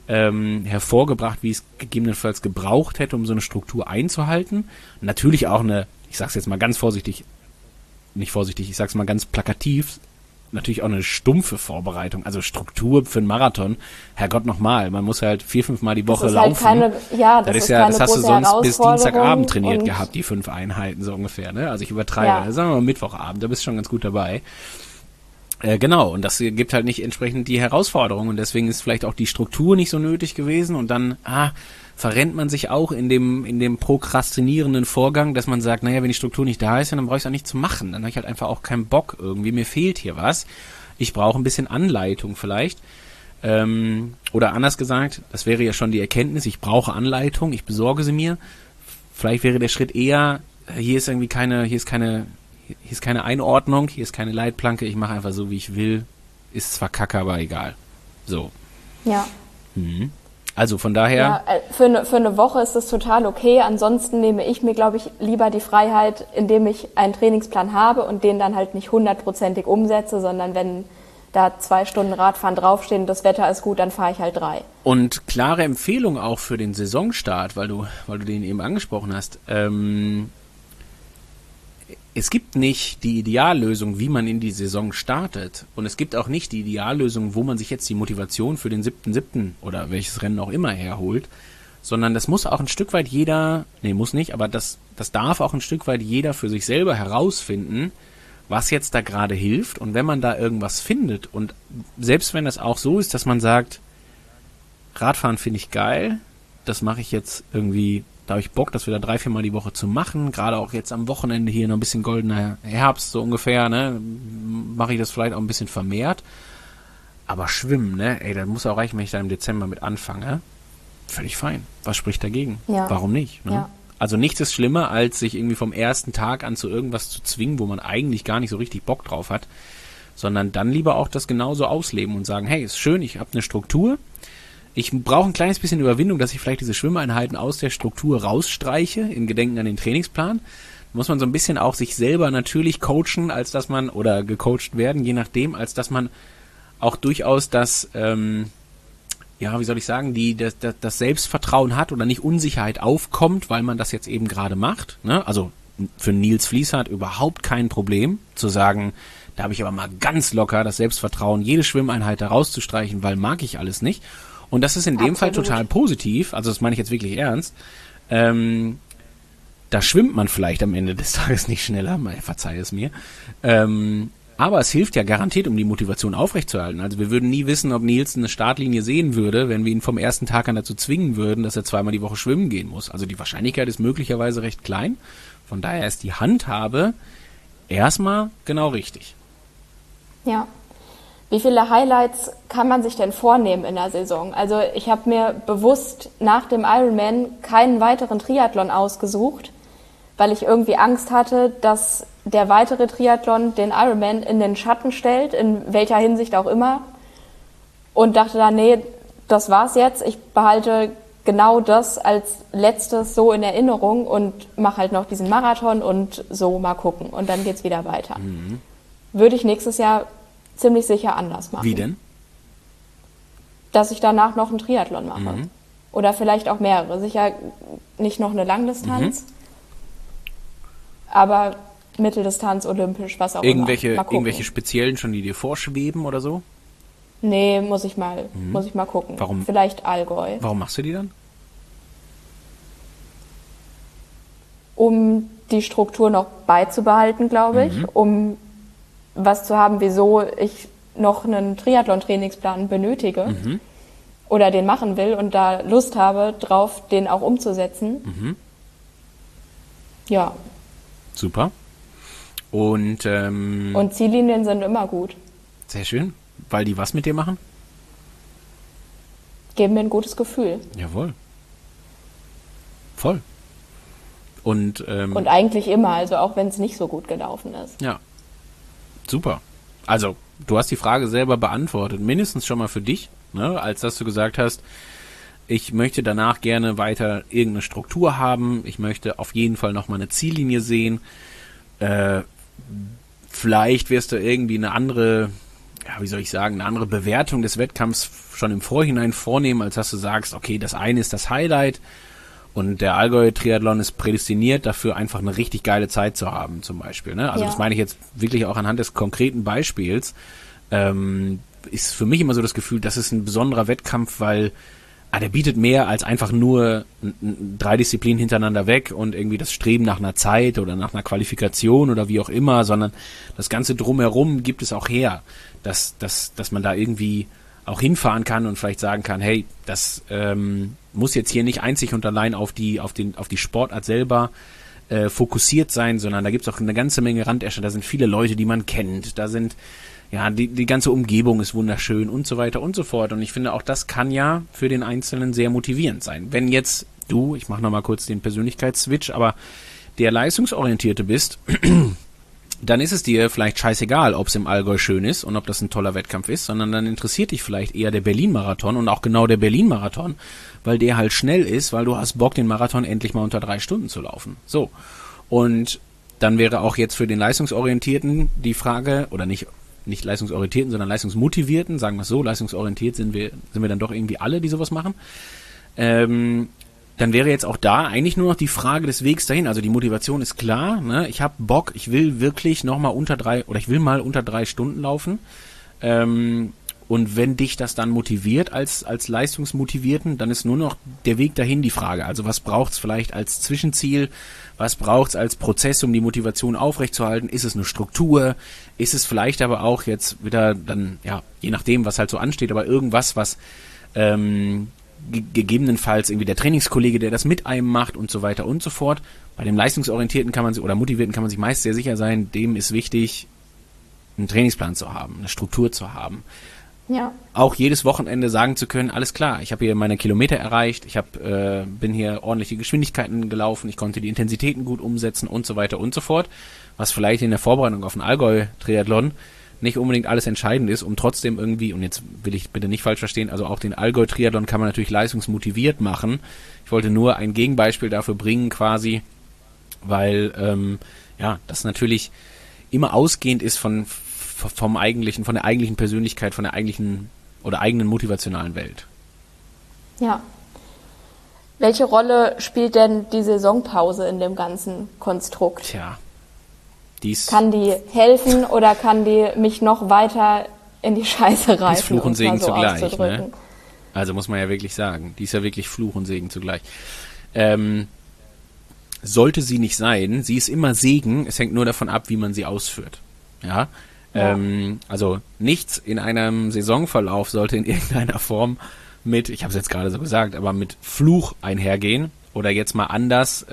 hervorgebracht, wie es gegebenenfalls gebraucht hätte, um so eine Struktur einzuhalten. Natürlich auch ich sag's jetzt mal ganz vorsichtig, nicht vorsichtig, ich sag's mal ganz plakativ, natürlich auch eine stumpfe Vorbereitung, also Struktur für einen Marathon. Herrgott nochmal, man muss halt 4-5 Mal die Woche laufen. Das hast du sonst bis Dienstagabend trainiert gehabt, die 5 Einheiten so ungefähr, ne? Also ich übertreibe, sagen wir mal Mittwochabend, da bist du schon ganz gut dabei. Genau, und das gibt halt nicht entsprechend die Herausforderung und deswegen ist vielleicht auch die Struktur nicht so nötig gewesen und dann, verrennt man sich auch in dem prokrastinierenden Vorgang, dass man sagt, naja, wenn die Struktur nicht da ist, dann brauche ich es auch nicht zu machen. Dann habe ich halt einfach auch keinen Bock irgendwie. Mir fehlt hier was. Ich brauche ein bisschen Anleitung vielleicht. Oder anders gesagt, das wäre ja schon die Erkenntnis, ich brauche Anleitung, ich besorge sie mir. Vielleicht wäre der Schritt eher, hier ist keine Einordnung, hier ist keine Leitplanke, ich mache einfach so, wie ich will. Ist zwar kacke, aber egal. So. Ja. Also von daher... Ja, für eine Woche ist das total okay. Ansonsten nehme ich mir, glaube ich, lieber die Freiheit, indem ich einen Trainingsplan habe und den dann halt nicht 100%ig umsetze, sondern wenn da 2 Stunden Radfahren draufstehen und das Wetter ist gut, dann fahre ich halt 3. Und klare Empfehlung auch für den Saisonstart, weil du den eben angesprochen hast. Es gibt nicht die Ideallösung, wie man in die Saison startet. Und es gibt auch nicht die Ideallösung, wo man sich jetzt die Motivation für den 7.7. oder welches Rennen auch immer herholt. Sondern das muss auch ein Stück weit muss nicht, aber das darf auch ein Stück weit jeder für sich selber herausfinden, was jetzt da gerade hilft. Und wenn man da irgendwas findet und selbst wenn das auch so ist, dass man sagt, Radfahren finde ich geil, das mache ich jetzt irgendwie... Da habe ich Bock, das wieder 3-4 Mal die Woche zu machen. Gerade auch jetzt am Wochenende hier noch ein bisschen goldener Herbst, so ungefähr, ne? Mache ich das vielleicht auch ein bisschen vermehrt. Aber Schwimmen, ne? Ey, das muss auch reichen, wenn ich da im Dezember mit anfange. Völlig fein. Was spricht dagegen? Ja. Warum nicht? Ne? Ja. Also nichts ist schlimmer, als sich irgendwie vom ersten Tag an zu irgendwas zu zwingen, wo man eigentlich gar nicht so richtig Bock drauf hat. Sondern dann lieber auch das genauso ausleben und sagen, hey, ist schön, ich habe eine Struktur. Ich brauche ein kleines bisschen Überwindung, dass ich vielleicht diese Schwimmeinheiten aus der Struktur rausstreiche, in Gedenken an den Trainingsplan. Da muss man so ein bisschen auch sich selber natürlich coachen, als dass man, oder gecoacht werden, je nachdem, als dass man auch durchaus das, das Selbstvertrauen hat oder nicht Unsicherheit aufkommt, weil man das jetzt eben gerade macht. Ne? Also für Nils Fließhardt überhaupt kein Problem, zu sagen, da habe ich aber mal ganz locker das Selbstvertrauen, jede Schwimmeinheit da rauszustreichen, weil mag ich alles nicht. Und das ist in dem Fall total positiv, also das meine ich jetzt wirklich ernst. Da schwimmt man vielleicht am Ende des Tages nicht schneller, verzeih es mir. Aber es hilft ja garantiert, um die Motivation aufrechtzuerhalten. Also wir würden nie wissen, ob Nils eine Startlinie sehen würde, wenn wir ihn vom ersten Tag an dazu zwingen würden, dass er 2-mal die Woche schwimmen gehen muss. Also die Wahrscheinlichkeit ist möglicherweise recht klein. Von daher ist die Handhabe erstmal genau richtig. Ja. Wie viele Highlights kann man sich denn vornehmen in der Saison? Also ich habe mir bewusst nach dem Ironman keinen weiteren Triathlon ausgesucht, weil ich irgendwie Angst hatte, dass der weitere Triathlon den Ironman in den Schatten stellt, in welcher Hinsicht auch immer. Und dachte dann, nee, das war's jetzt. Ich behalte genau das als letztes so in Erinnerung und mache halt noch diesen Marathon und so mal gucken. Und dann geht's wieder weiter. Würde ich nächstes Jahr ziemlich sicher anders machen. Wie denn? Dass ich danach noch einen Triathlon mache. Oder vielleicht auch mehrere. Sicher nicht noch eine Langdistanz, aber Mitteldistanz, olympisch, was auch immer. Irgendwelche speziellen schon, die dir vorschweben oder so? Nee, muss ich mal gucken. Warum? Vielleicht Allgäu. Warum machst du die dann? Um die Struktur noch beizubehalten, glaube ich. Um was zu haben, wieso ich noch einen Triathlon-Trainingsplan benötige oder den machen will und da Lust habe, drauf, den auch umzusetzen. Ja. Super. Und Ziellinien sind immer gut. Sehr schön. Weil die was mit dir machen? Geben mir ein gutes Gefühl. Jawohl. Voll. Und eigentlich immer, also auch wenn es nicht so gut gelaufen ist. Ja. Super. Also, du hast die Frage selber beantwortet, mindestens schon mal für dich, ne, als dass du gesagt hast, ich möchte danach gerne weiter irgendeine Struktur haben, ich möchte auf jeden Fall nochmal eine Ziellinie sehen, vielleicht wirst du irgendwie eine andere ja, wie soll ich sagen, eine andere Bewertung des Wettkampfs schon im Vorhinein vornehmen, als dass du sagst, okay, das eine ist das Highlight und der Allgäu-Triathlon ist prädestiniert dafür, einfach eine richtig geile Zeit zu haben, zum Beispiel. Ne? Also das meine ich jetzt wirklich auch anhand des konkreten Beispiels. Ist für mich immer so das Gefühl, das ist ein besonderer Wettkampf, weil der bietet mehr als einfach nur 3 Disziplinen hintereinander weg und irgendwie das Streben nach einer Zeit oder nach einer Qualifikation oder wie auch immer, sondern das Ganze drumherum gibt es auch her, dass man da irgendwie auch hinfahren kann und vielleicht sagen kann, hey, das muss jetzt hier nicht einzig und allein auf die Sportart selber fokussiert sein, sondern da gibt es auch eine ganze Menge Randärsche, da sind viele Leute, die man kennt, da sind die ganze Umgebung ist wunderschön und so weiter und so fort. Und ich finde, auch das kann ja für den Einzelnen sehr motivierend sein. Wenn jetzt du, ich mache nochmal kurz den Persönlichkeitsswitch, aber der Leistungsorientierte bist, dann ist es dir vielleicht scheißegal, ob es im Allgäu schön ist und ob das ein toller Wettkampf ist, sondern dann interessiert dich vielleicht eher der Berlin-Marathon und auch genau der Berlin-Marathon, weil der halt schnell ist, weil du hast Bock, den Marathon endlich mal unter 3 Stunden zu laufen. So. Und dann wäre auch jetzt für den Leistungsorientierten die Frage, oder nicht leistungsorientierten, sondern leistungsmotivierten, sagen wir es so, leistungsorientiert sind wir dann doch irgendwie alle, die sowas machen, dann wäre jetzt auch da eigentlich nur noch die Frage des Wegs dahin. Also die Motivation ist klar, ne? Ich habe Bock, ich will wirklich nochmal unter 3 Stunden laufen. Und wenn dich das dann motiviert als Leistungsmotivierten, dann ist nur noch der Weg dahin die Frage. Also was braucht's vielleicht als Zwischenziel? Was braucht's als Prozess, um die Motivation aufrechtzuerhalten? Ist es eine Struktur? Ist es vielleicht aber auch jetzt wieder dann, ja, je nachdem, was halt so ansteht, aber irgendwas, was gegebenenfalls irgendwie der Trainingskollege, der das mit einem macht und so weiter und so fort. Bei dem Leistungsorientierten Motivierten kann man sich meist sehr sicher sein, dem ist wichtig, einen Trainingsplan zu haben, eine Struktur zu haben. Ja. Auch jedes Wochenende sagen zu können, alles klar, ich habe hier meine Kilometer erreicht, ich bin hier ordentliche Geschwindigkeiten gelaufen, ich konnte die Intensitäten gut umsetzen und so weiter und so fort, was vielleicht in der Vorbereitung auf den Allgäu-Triathlon nicht unbedingt alles entscheidend ist, um trotzdem irgendwie, und jetzt will ich bitte nicht falsch verstehen, also auch den Allgäu-Triathlon kann man natürlich leistungsmotiviert machen. Ich wollte nur ein Gegenbeispiel dafür bringen quasi, weil das natürlich immer ausgehend ist von der eigentlichen Persönlichkeit, von der eigentlichen oder eigenen motivationalen Welt. Ja. Welche Rolle spielt denn die Saisonpause in dem ganzen Konstrukt? Tja. Kann die helfen oder kann die mich noch weiter in die Scheiße reißen? Die ist Fluch und Segen so zugleich. Ne? Also muss man ja wirklich sagen, die ist ja wirklich Fluch und Segen zugleich. Sollte sie nicht sein, sie ist immer Segen, es hängt nur davon ab, wie man sie ausführt. Ja. Also nichts in einem Saisonverlauf sollte in irgendeiner Form mit, ich habe es jetzt gerade so gesagt, aber mit Fluch einhergehen oder jetzt mal anders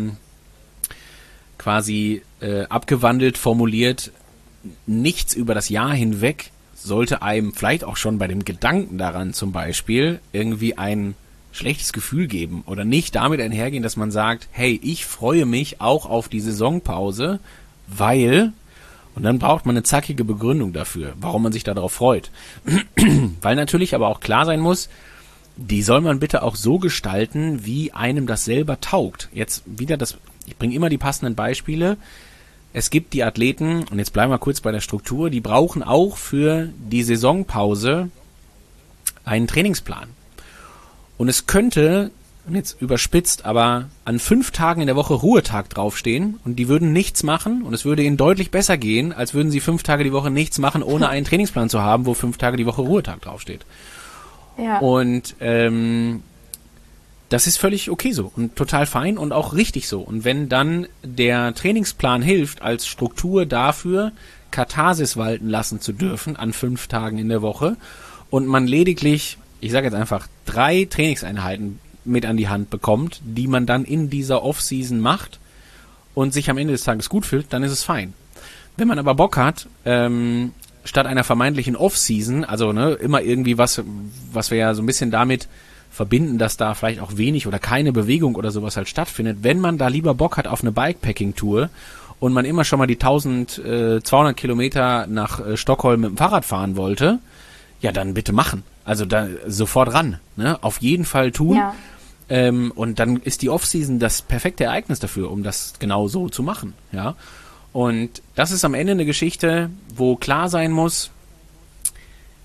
quasi abgewandelt formuliert, nichts über das Jahr hinweg sollte einem vielleicht auch schon bei dem Gedanken daran zum Beispiel irgendwie ein schlechtes Gefühl geben oder nicht damit einhergehen, dass man sagt, hey, ich freue mich auch auf die Saisonpause, weil, und dann braucht man eine zackige Begründung dafür, warum man sich darauf freut. Weil natürlich aber auch klar sein muss, die soll man bitte auch so gestalten, wie einem das selber taugt. Jetzt wieder ich bringe immer die passenden Beispiele. Es gibt die Athleten, und jetzt bleiben wir kurz bei der Struktur, die brauchen auch für die Saisonpause einen Trainingsplan. Und es könnte, und jetzt überspitzt, aber an 5 Tagen in der Woche Ruhetag draufstehen und die würden nichts machen und es würde ihnen deutlich besser gehen, als würden sie 5 Tage die Woche nichts machen, ohne einen Trainingsplan zu haben, wo 5 Tage die Woche Ruhetag draufsteht. Ja. Und das ist völlig okay so und total fein und auch richtig so. Und wenn dann der Trainingsplan hilft, als Struktur dafür, Katharsis walten lassen zu dürfen an 5 Tagen in der Woche und man lediglich, ich sage jetzt einfach, 3 Trainingseinheiten mit an die Hand bekommt, die man dann in dieser Off-Season macht und sich am Ende des Tages gut fühlt, dann ist es fein. Wenn man aber Bock hat, statt einer vermeintlichen Off-Season, also immer irgendwie was wir ja so ein bisschen damit verbinden, dass da vielleicht auch wenig oder keine Bewegung oder sowas halt stattfindet, wenn man da lieber Bock hat auf eine Bikepacking-Tour und man immer schon mal die 1200 Kilometer nach Stockholm mit dem Fahrrad fahren wollte, ja, dann bitte machen. Also da sofort ran. Ne? Auf jeden Fall tun. Ja. Und dann ist die Off-Season das perfekte Ereignis dafür, um das genau so zu machen. Ja. Und das ist am Ende eine Geschichte, wo klar sein muss,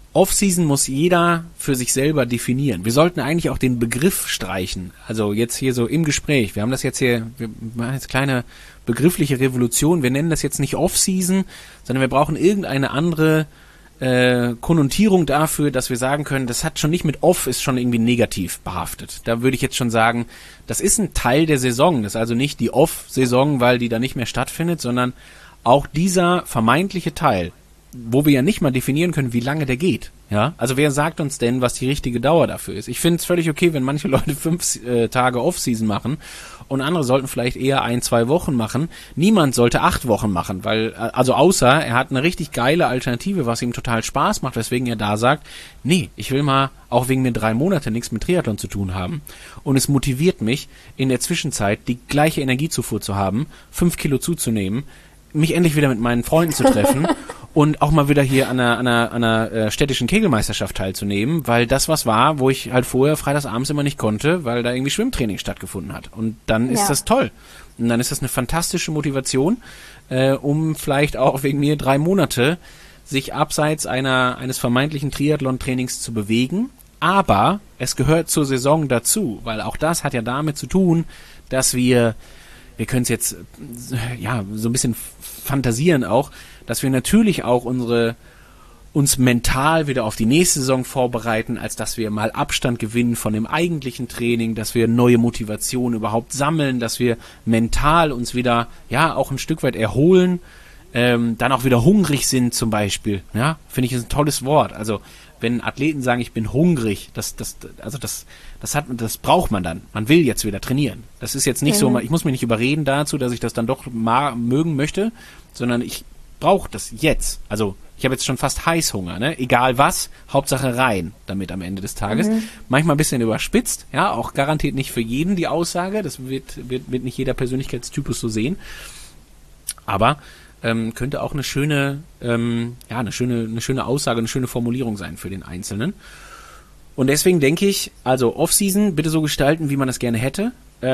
Off-Season muss jeder für sich selber definieren. Wir sollten eigentlich auch den Begriff streichen. Also jetzt hier so im Gespräch. Wir haben das jetzt hier, wir machen jetzt kleine begriffliche Revolution. Wir nennen das jetzt nicht Off-Season, sondern wir brauchen irgendeine andere Konnotierung dafür, dass wir sagen können, das hat schon nicht mit Off, ist schon irgendwie negativ behaftet. Da würde ich jetzt schon sagen, das ist ein Teil der Saison. Das ist also nicht die Off-Saison, weil die da nicht mehr stattfindet, sondern auch dieser vermeintliche Teil, wo wir ja nicht mal definieren können, wie lange der geht. Ja, also wer sagt uns denn, was die richtige Dauer dafür ist? Ich finde es völlig okay, wenn manche Leute 5 Tage Off-Season machen und andere sollten vielleicht eher 1-2 Wochen machen. Niemand sollte 8 Wochen machen, weil, also außer er hat eine richtig geile Alternative, was ihm total Spaß macht, weswegen er da sagt, nee, ich will mal auch wegen mir 3 Monate nichts mit Triathlon zu tun haben. Und es motiviert mich, in der Zwischenzeit die gleiche Energiezufuhr zu haben, 5 Kilo zuzunehmen, mich endlich wieder mit meinen Freunden zu treffen und auch mal wieder hier an einer städtischen Kegelmeisterschaft teilzunehmen, weil das was war, wo ich halt vorher freitagsabends immer nicht konnte, weil da irgendwie Schwimmtraining stattgefunden hat. Und dann ist das toll. Und dann ist das eine fantastische Motivation, um vielleicht auch wegen mir 3 Monate sich abseits eines vermeintlichen Triathlon-Trainings zu bewegen. Aber es gehört zur Saison dazu, weil auch das hat ja damit zu tun, dass wir können es jetzt ja so ein bisschen fantasieren auch, dass wir natürlich auch uns mental wieder auf die nächste Saison vorbereiten, als dass wir mal Abstand gewinnen von dem eigentlichen Training, dass wir neue Motivation überhaupt sammeln, dass wir mental uns wieder ja auch ein Stück weit erholen, dann auch wieder hungrig sind zum Beispiel. Ja, finde ich ist ein tolles Wort. Also wenn Athleten sagen, ich bin hungrig, das braucht man dann. Man will jetzt wieder trainieren. Das ist jetzt nicht so, ich muss mich nicht überreden dazu, dass ich das dann doch mögen möchte, sondern ich brauche das jetzt. Also ich habe jetzt schon fast Heißhunger, ne? Egal was, Hauptsache rein damit am Ende des Tages. Manchmal ein bisschen überspitzt, ja, auch garantiert nicht für jeden die Aussage. Das wird nicht jeder Persönlichkeitstypus so sehen. Aber könnte auch eine schöne Aussage, eine schöne Formulierung sein für den Einzelnen. Und deswegen denke ich, also Off-Season bitte so gestalten, wie man das gerne hätte.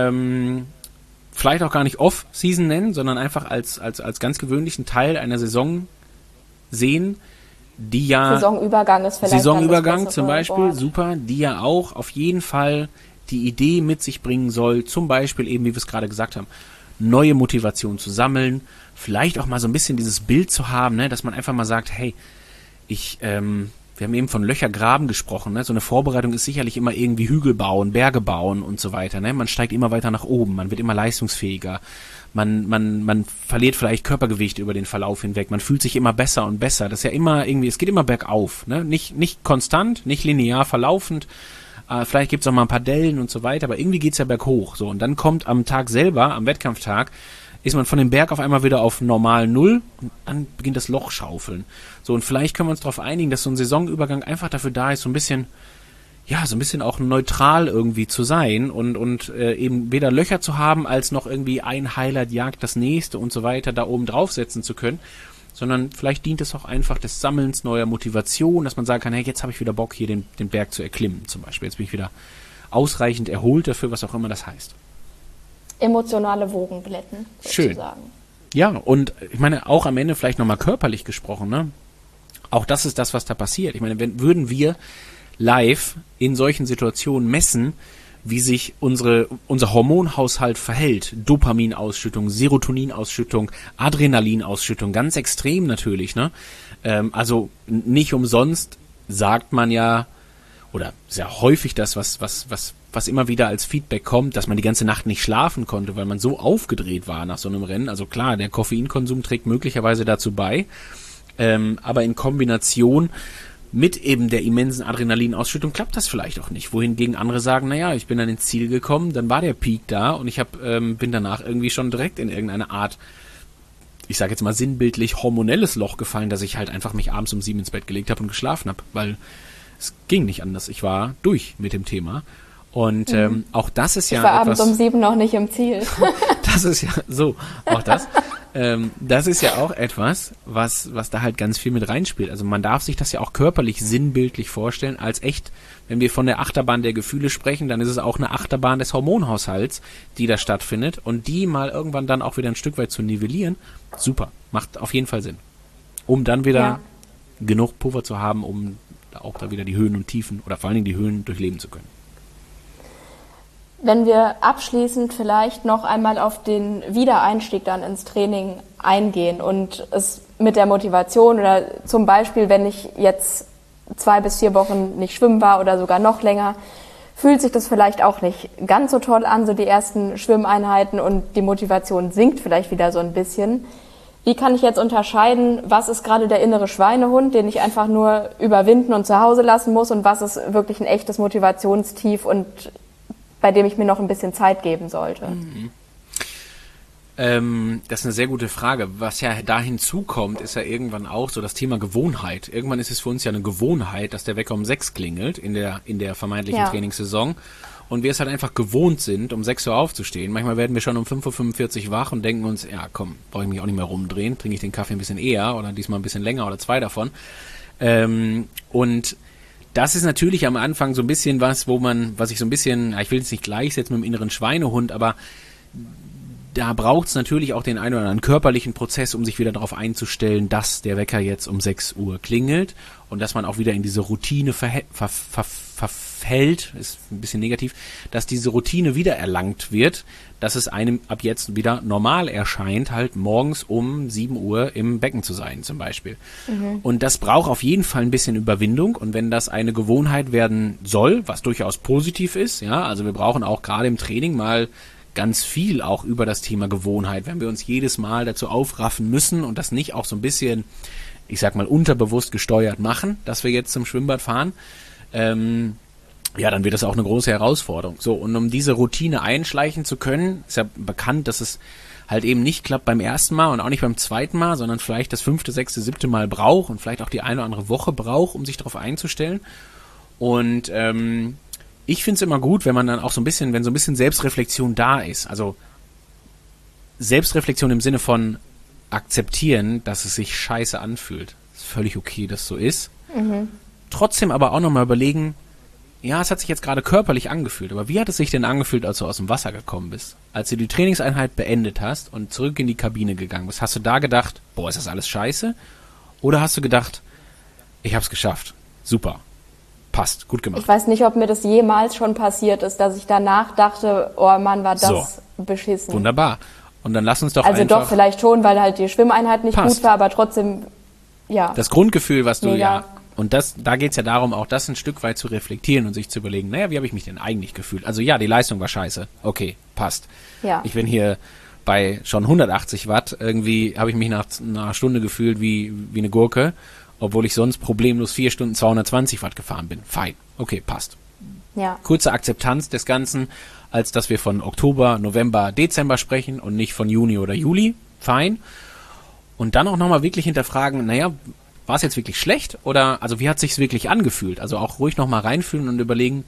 Vielleicht auch gar nicht Off-Season nennen, sondern einfach als ganz gewöhnlichen Teil einer Saison sehen, die ja... Saisonübergang ist vielleicht Saisonübergang zum Beispiel, super, die ja auch auf jeden Fall die Idee mit sich bringen soll, zum Beispiel eben, wie wir es gerade gesagt haben, neue Motivation zu sammeln, vielleicht auch mal so ein bisschen dieses Bild zu haben, ne, dass man einfach mal sagt, hey, wir haben eben von Löcher graben gesprochen, ne? So eine Vorbereitung ist sicherlich immer irgendwie Hügel bauen, Berge bauen und so weiter, ne? Man steigt immer weiter nach oben, man wird immer leistungsfähiger, man verliert vielleicht Körpergewicht über den Verlauf hinweg, man fühlt sich immer besser und besser, das ist ja immer irgendwie, es geht immer bergauf, ne? Nicht konstant, nicht linear verlaufend, vielleicht gibt's auch mal ein paar Dellen und so weiter, aber irgendwie geht's ja berghoch, so, und dann kommt am Tag selber, am Wettkampftag, ist man von dem Berg auf einmal wieder auf normal Null und dann beginnt das Loch schaufeln. So, und vielleicht können wir uns darauf einigen, dass so ein Saisonübergang einfach dafür da ist, so ein bisschen auch neutral irgendwie zu sein und eben weder Löcher zu haben, als noch irgendwie ein Highlight jagt das nächste und so weiter da oben draufsetzen zu können, sondern vielleicht dient es auch einfach des Sammelns neuer Motivation, dass man sagen kann, hey, jetzt habe ich wieder Bock, hier den Berg zu erklimmen zum Beispiel. Jetzt bin ich wieder ausreichend erholt dafür, was auch immer das heißt. Emotionale Wogen glätten, sozusagen. Schön. Ja, und ich meine, auch am Ende vielleicht nochmal körperlich gesprochen, ne? Auch das ist das, was da passiert. Ich meine, würden wir live in solchen Situationen messen, wie sich unser Hormonhaushalt verhält, Dopaminausschüttung, Serotoninausschüttung, Adrenalinausschüttung, ganz extrem natürlich, ne? Also nicht umsonst sagt man ja, oder sehr häufig das, was immer wieder als Feedback kommt, dass man die ganze Nacht nicht schlafen konnte, weil man so aufgedreht war nach so einem Rennen. Also klar, der Koffeinkonsum trägt möglicherweise dazu bei, aber in Kombination mit eben der immensen Adrenalinausschüttung klappt das vielleicht auch nicht. Wohingegen andere sagen, naja, ich bin dann ins Ziel gekommen, dann war der Peak da und ich bin danach irgendwie schon direkt in irgendeine Art, ich sage jetzt mal sinnbildlich, hormonelles Loch gefallen, dass ich halt einfach mich abends um 7 ins Bett gelegt habe und geschlafen habe, weil es ging nicht anders. Ich war durch mit dem Thema. Und auch das ist ja ich war etwas, abends um 7 noch nicht im Ziel. Das ist ja so, auch das. Das ist ja auch etwas, was da halt ganz viel mit reinspielt. Also man darf sich das ja auch körperlich sinnbildlich vorstellen, als echt, wenn wir von der Achterbahn der Gefühle sprechen, dann ist es auch eine Achterbahn des Hormonhaushalts, die da stattfindet. Und die mal irgendwann dann auch wieder ein Stück weit zu nivellieren, super, macht auf jeden Fall Sinn. Um dann wieder genug Puffer zu haben, um auch da wieder die Höhen und Tiefen oder vor allen Dingen die Höhen durchleben zu können. Wenn wir abschließend vielleicht noch einmal auf den Wiedereinstieg dann ins Training eingehen und es mit der Motivation oder zum Beispiel, wenn ich jetzt 2 bis 4 Wochen nicht schwimmen war oder sogar noch länger, fühlt sich das vielleicht auch nicht ganz so toll an, so die ersten Schwimmeinheiten, und die Motivation sinkt vielleicht wieder so ein bisschen. Wie kann ich jetzt unterscheiden, was ist gerade der innere Schweinehund, den ich einfach nur überwinden und zu Hause lassen muss, und was ist wirklich ein echtes Motivationstief und bei dem ich mir noch ein bisschen Zeit geben sollte? Das ist eine sehr gute Frage. Was ja da hinzukommt, ist ja irgendwann auch so das Thema Gewohnheit. Irgendwann ist es für uns ja eine Gewohnheit, dass der Wecker um 6 klingelt in der vermeintlichen Trainingssaison. Und wir es halt einfach gewohnt sind, um 6 Uhr aufzustehen. Manchmal werden wir schon um 5:45 Uhr wach und denken uns, ja komm, brauche ich mich auch nicht mehr rumdrehen, trinke ich den Kaffee ein bisschen eher oder diesmal ein bisschen länger oder 2 davon. Und das ist natürlich am Anfang so ein bisschen was ich so ein bisschen, ich will jetzt nicht gleichsetzen mit dem inneren Schweinehund, aber da braucht es natürlich auch den einen oder anderen körperlichen Prozess, um sich wieder darauf einzustellen, dass der Wecker jetzt um 6 Uhr klingelt und dass man auch wieder in diese Routine verfällt, ist ein bisschen negativ, dass diese Routine wieder erlangt wird, dass es einem ab jetzt wieder normal erscheint, halt morgens um 7 Uhr im Becken zu sein zum Beispiel. Und das braucht auf jeden Fall ein bisschen Überwindung, und wenn das eine Gewohnheit werden soll, was durchaus positiv ist, ja, also wir brauchen auch gerade im Training mal ganz viel auch über das Thema Gewohnheit, wenn wir uns jedes Mal dazu aufraffen müssen und das nicht auch so ein bisschen, ich sag mal, unterbewusst gesteuert machen, dass wir jetzt zum Schwimmbad fahren, dann wird das auch eine große Herausforderung. So, und um diese Routine einschleichen zu können, ist ja bekannt, dass es halt eben nicht klappt beim ersten Mal und auch nicht beim zweiten Mal, sondern vielleicht das 5., 6., 7. Mal braucht und vielleicht auch die eine oder andere Woche braucht, um sich darauf einzustellen. Und ich finde es immer gut, wenn man dann auch so ein bisschen Selbstreflexion da ist. Also Selbstreflexion im Sinne von akzeptieren, dass es sich scheiße anfühlt. Ist völlig okay, dass so ist. Trotzdem aber auch nochmal überlegen, ja, es hat sich jetzt gerade körperlich angefühlt, aber wie hat es sich denn angefühlt, als du aus dem Wasser gekommen bist? Als du die Trainingseinheit beendet hast und zurück in die Kabine gegangen bist, hast du da gedacht, boah, ist das alles scheiße? Oder hast du gedacht, ich hab's geschafft, super, passt, gut gemacht? Ich weiß nicht, ob mir das jemals schon passiert ist, dass ich danach dachte, oh Mann, war das beschissen. Wunderbar. Und dann lass uns doch einfach... Also doch, vielleicht schon, weil halt die Schwimmeinheit nicht gut war, aber trotzdem, ja. Das Grundgefühl, was du, Mega. Und da geht's ja darum, auch das ein Stück weit zu reflektieren und sich zu überlegen, naja, wie habe ich mich denn eigentlich gefühlt? Also ja, die Leistung war scheiße. Okay, passt. Ja. Ich bin hier bei schon 180 Watt. Irgendwie habe ich mich nach einer Stunde gefühlt wie eine Gurke, obwohl ich sonst problemlos 4 Stunden 220 Watt gefahren bin. Fein. Okay, passt. Ja. Kurze Akzeptanz des Ganzen, als dass wir von Oktober, November, Dezember sprechen und nicht von Juni oder Juli. Fein. Und dann auch nochmal wirklich hinterfragen, naja, war es jetzt wirklich schlecht oder, also wie hat sich's wirklich angefühlt? Also auch ruhig nochmal reinfühlen und überlegen,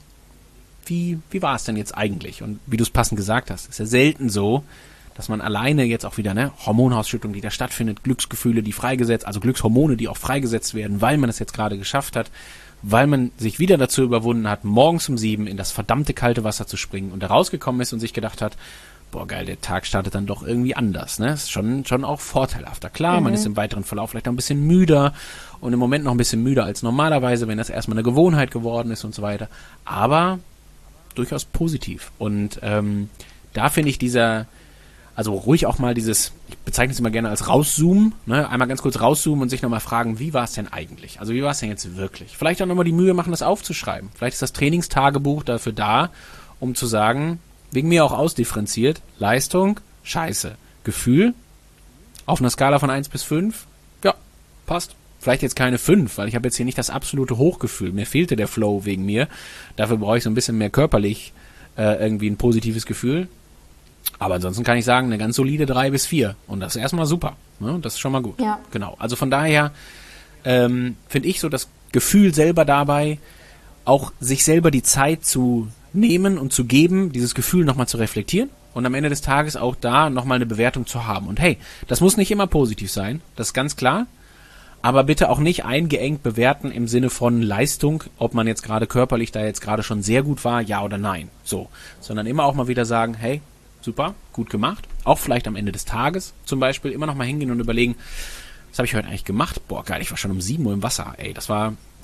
wie war es denn jetzt eigentlich? Und wie du es passend gesagt hast, ist ja selten so, dass man alleine jetzt auch wieder, Hormonausschüttung, die da stattfindet, Glücksgefühle, die freigesetzt, also Glückshormone, die auch freigesetzt werden, weil man es jetzt gerade geschafft hat, weil man sich wieder dazu überwunden hat, morgens um 7 in das verdammte kalte Wasser zu springen und da rausgekommen ist und sich gedacht hat, boah geil, der Tag startet dann doch irgendwie anders, ne? Ist schon auch vorteilhafter. Klar, man ist im weiteren Verlauf vielleicht noch ein bisschen müder und im Moment noch ein bisschen müder als normalerweise, wenn das erstmal eine Gewohnheit geworden ist und so weiter. Aber durchaus positiv. Und da finde ich also ruhig auch mal ich bezeichne es immer gerne als rauszoomen, ne? Einmal ganz kurz rauszoomen und sich nochmal fragen, wie war es denn eigentlich? Also wie war es denn jetzt wirklich? Vielleicht auch nochmal die Mühe machen, das aufzuschreiben. Vielleicht ist das Trainingstagebuch dafür da, um zu sagen, wegen mir auch ausdifferenziert, Leistung, scheiße. Gefühl, auf einer Skala von 1 bis 5, ja, passt. Vielleicht jetzt keine 5, weil ich habe jetzt hier nicht das absolute Hochgefühl. Mir fehlte der Flow wegen mir. Dafür brauche ich so ein bisschen mehr körperlich irgendwie ein positives Gefühl. Aber ansonsten kann ich sagen, eine ganz solide 3 bis 4. Und das ist erstmal super. Ne? Das ist schon mal gut. Ja. Genau. Also von daher finde ich so das Gefühl selber dabei, auch sich selber die Zeit zu nehmen und zu geben, dieses Gefühl nochmal zu reflektieren und am Ende des Tages auch da nochmal eine Bewertung zu haben. Und hey, das muss nicht immer positiv sein, das ist ganz klar, aber bitte auch nicht eingeengt bewerten im Sinne von Leistung, ob man jetzt gerade körperlich da jetzt gerade schon sehr gut war, ja oder nein, so, sondern immer auch mal wieder sagen, hey, super, gut gemacht, auch vielleicht am Ende des Tages zum Beispiel immer nochmal hingehen und überlegen, was habe ich heute eigentlich gemacht? Boah, geil, ich war schon um 7 Uhr im Wasser, ey, das war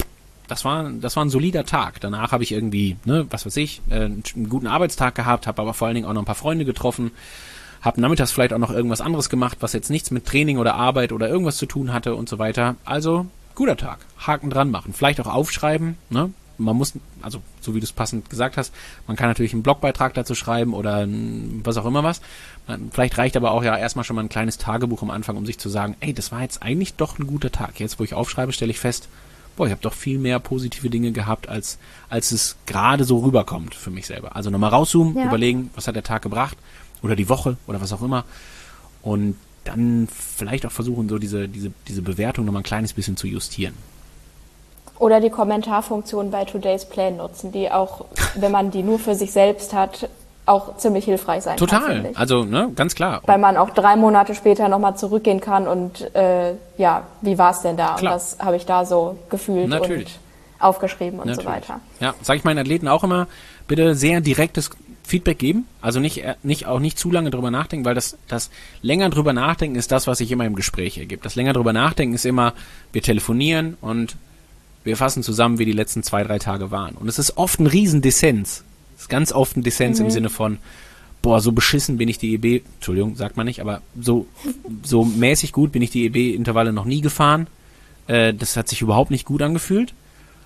das war ein solider Tag. Danach habe ich irgendwie, was weiß ich, einen guten Arbeitstag gehabt, habe aber vor allen Dingen auch noch ein paar Freunde getroffen, habe nachmittags vielleicht auch noch irgendwas anderes gemacht, was jetzt nichts mit Training oder Arbeit oder irgendwas zu tun hatte und so weiter. Also, guter Tag. Haken dran machen. Vielleicht auch aufschreiben, ne? Man muss, also so wie du es passend gesagt hast, man kann natürlich einen Blogbeitrag dazu schreiben oder was auch immer was. Vielleicht reicht aber auch ja erstmal schon mal ein kleines Tagebuch am Anfang, um sich zu sagen, ey, das war jetzt eigentlich doch ein guter Tag. Jetzt, wo ich aufschreibe, stelle ich fest, ich habe doch viel mehr positive Dinge gehabt, als es gerade so rüberkommt für mich selber. Also nochmal rauszoomen, überlegen, was hat der Tag gebracht oder die Woche oder was auch immer und dann vielleicht auch versuchen, so diese Bewertung nochmal ein kleines bisschen zu justieren. Oder die Kommentarfunktion bei Today's Plan nutzen, die auch, wenn man die nur für sich selbst hat, auch ziemlich hilfreich sein kann. Total, also ganz klar. Weil man auch 3 Monate später nochmal zurückgehen kann und wie war es denn da? Klar. Und was habe ich da so gefühlt und aufgeschrieben und so weiter. Ja, sage ich meinen Athleten auch immer, bitte sehr direktes Feedback geben, also nicht zu lange drüber nachdenken, weil das länger drüber nachdenken ist das, was sich immer im Gespräch ergibt. Das länger drüber nachdenken ist immer, wir telefonieren und wir fassen zusammen, wie die letzten 2-3 Tage waren. Und es ist oft ein Riesendissens. Es ist ganz oft ein Dissens im Sinne von, so beschissen bin ich die EB, Entschuldigung, sagt man nicht, aber so mäßig gut bin ich die EB-Intervalle noch nie gefahren. Das hat sich überhaupt nicht gut angefühlt.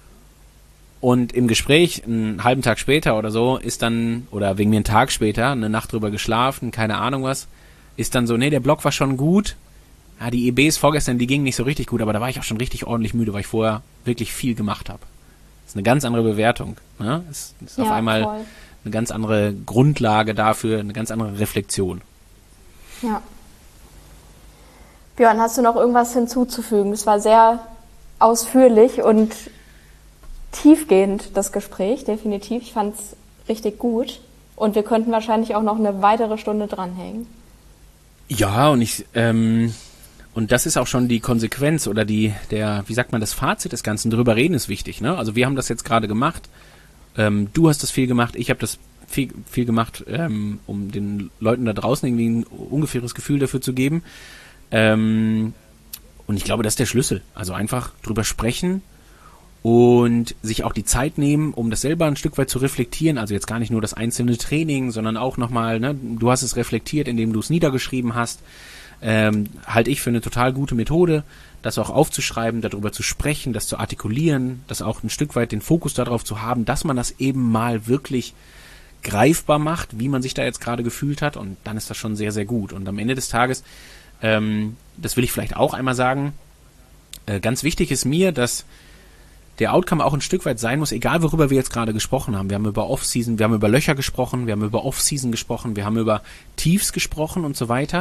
Und im Gespräch, einen halben Tag später oder so, ist dann, oder wegen mir einen Tag später, eine Nacht drüber geschlafen, keine Ahnung was, ist dann so, nee, der Block war schon gut. Ja, die EBs vorgestern, die gingen nicht so richtig gut, aber da war ich auch schon richtig ordentlich müde, weil ich vorher wirklich viel gemacht habe. Das ist eine ganz andere Bewertung. Ne? Es ist auf einmal voll. Eine ganz andere Grundlage dafür, eine ganz andere Reflexion. Ja. Björn, hast du noch irgendwas hinzuzufügen? Es war sehr ausführlich und tiefgehend, das Gespräch, definitiv. Ich fand es richtig gut. Und wir könnten wahrscheinlich auch noch eine weitere Stunde dranhängen. Ja, und das ist auch schon die Konsequenz oder das Fazit des Ganzen. Drüber reden ist wichtig, ne? Also wir haben das jetzt gerade gemacht. Du hast das viel gemacht, ich habe das viel gemacht, um den Leuten da draußen irgendwie ein ungefähres Gefühl dafür zu geben. Und ich glaube, das ist der Schlüssel. Also einfach drüber sprechen und sich auch die Zeit nehmen, um das selber ein Stück weit zu reflektieren. Also jetzt gar nicht nur das einzelne Training, sondern auch nochmal, ne? Du hast es reflektiert, indem du es niedergeschrieben hast. Halte ich für eine total gute Methode, das auch aufzuschreiben, darüber zu sprechen, das zu artikulieren, das auch ein Stück weit den Fokus darauf zu haben, dass man das eben mal wirklich greifbar macht, wie man sich da jetzt gerade gefühlt hat und dann ist das schon sehr, sehr gut. Und am Ende des Tages, das will ich vielleicht auch einmal sagen, ganz wichtig ist mir, dass der Outcome auch ein Stück weit sein muss, egal worüber wir jetzt gerade gesprochen haben. Wir haben über Off-Season, wir haben über Löcher gesprochen, wir haben über Off-Season gesprochen, wir haben über Tiefs gesprochen und so weiter.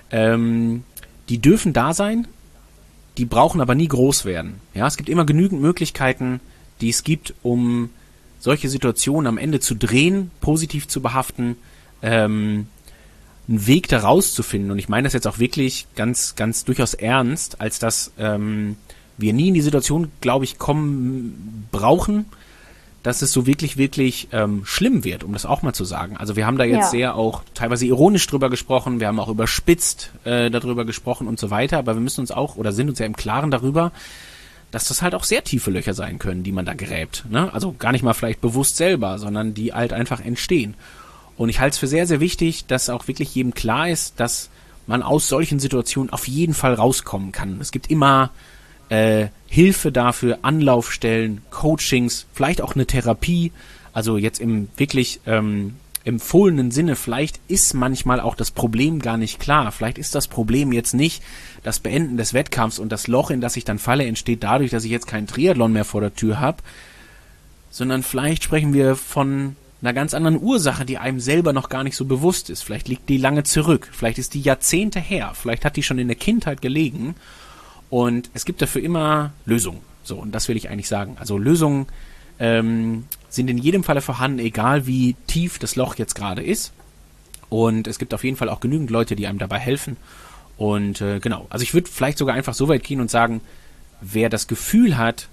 Die dürfen da sein, die brauchen aber nie groß werden. Ja, es gibt immer genügend Möglichkeiten, die es gibt, um solche Situationen am Ende zu drehen, positiv zu behaften, einen Weg da rauszufinden. Und ich meine das jetzt auch wirklich ganz, ganz durchaus ernst, als dass wir nie in die Situation, glaube ich, kommen brauchen, dass es so wirklich, wirklich schlimm wird, um das auch mal zu sagen. Also wir haben da jetzt sehr auch teilweise ironisch drüber gesprochen, wir haben auch überspitzt darüber gesprochen und so weiter, aber wir müssen uns auch, oder sind uns ja im Klaren darüber, dass das halt auch sehr tiefe Löcher sein können, die man da gräbt. Ne? Also gar nicht mal vielleicht bewusst selber, sondern die halt einfach entstehen. Und ich halte es für sehr, sehr wichtig, dass auch wirklich jedem klar ist, dass man aus solchen Situationen auf jeden Fall rauskommen kann. Es gibt immer Hilfe dafür, Anlaufstellen, Coachings, vielleicht auch eine Therapie, also jetzt im wirklich empfohlenen Sinne, vielleicht ist manchmal auch das Problem gar nicht klar, vielleicht ist das Problem jetzt nicht das Beenden des Wettkampfs und das Loch, in das ich dann falle, entsteht dadurch, dass ich jetzt keinen Triathlon mehr vor der Tür habe, sondern vielleicht sprechen wir von einer ganz anderen Ursache, die einem selber noch gar nicht so bewusst ist, vielleicht liegt die lange zurück, vielleicht ist die Jahrzehnte her, vielleicht hat die schon in der Kindheit gelegen. Und es gibt dafür immer Lösungen. So, und das will ich eigentlich sagen. Also Lösungen sind in jedem Falle vorhanden, egal wie tief das Loch jetzt gerade ist. Und es gibt auf jeden Fall auch genügend Leute, die einem dabei helfen. Und genau, also ich würde vielleicht sogar einfach so weit gehen und sagen, wer das Gefühl hat,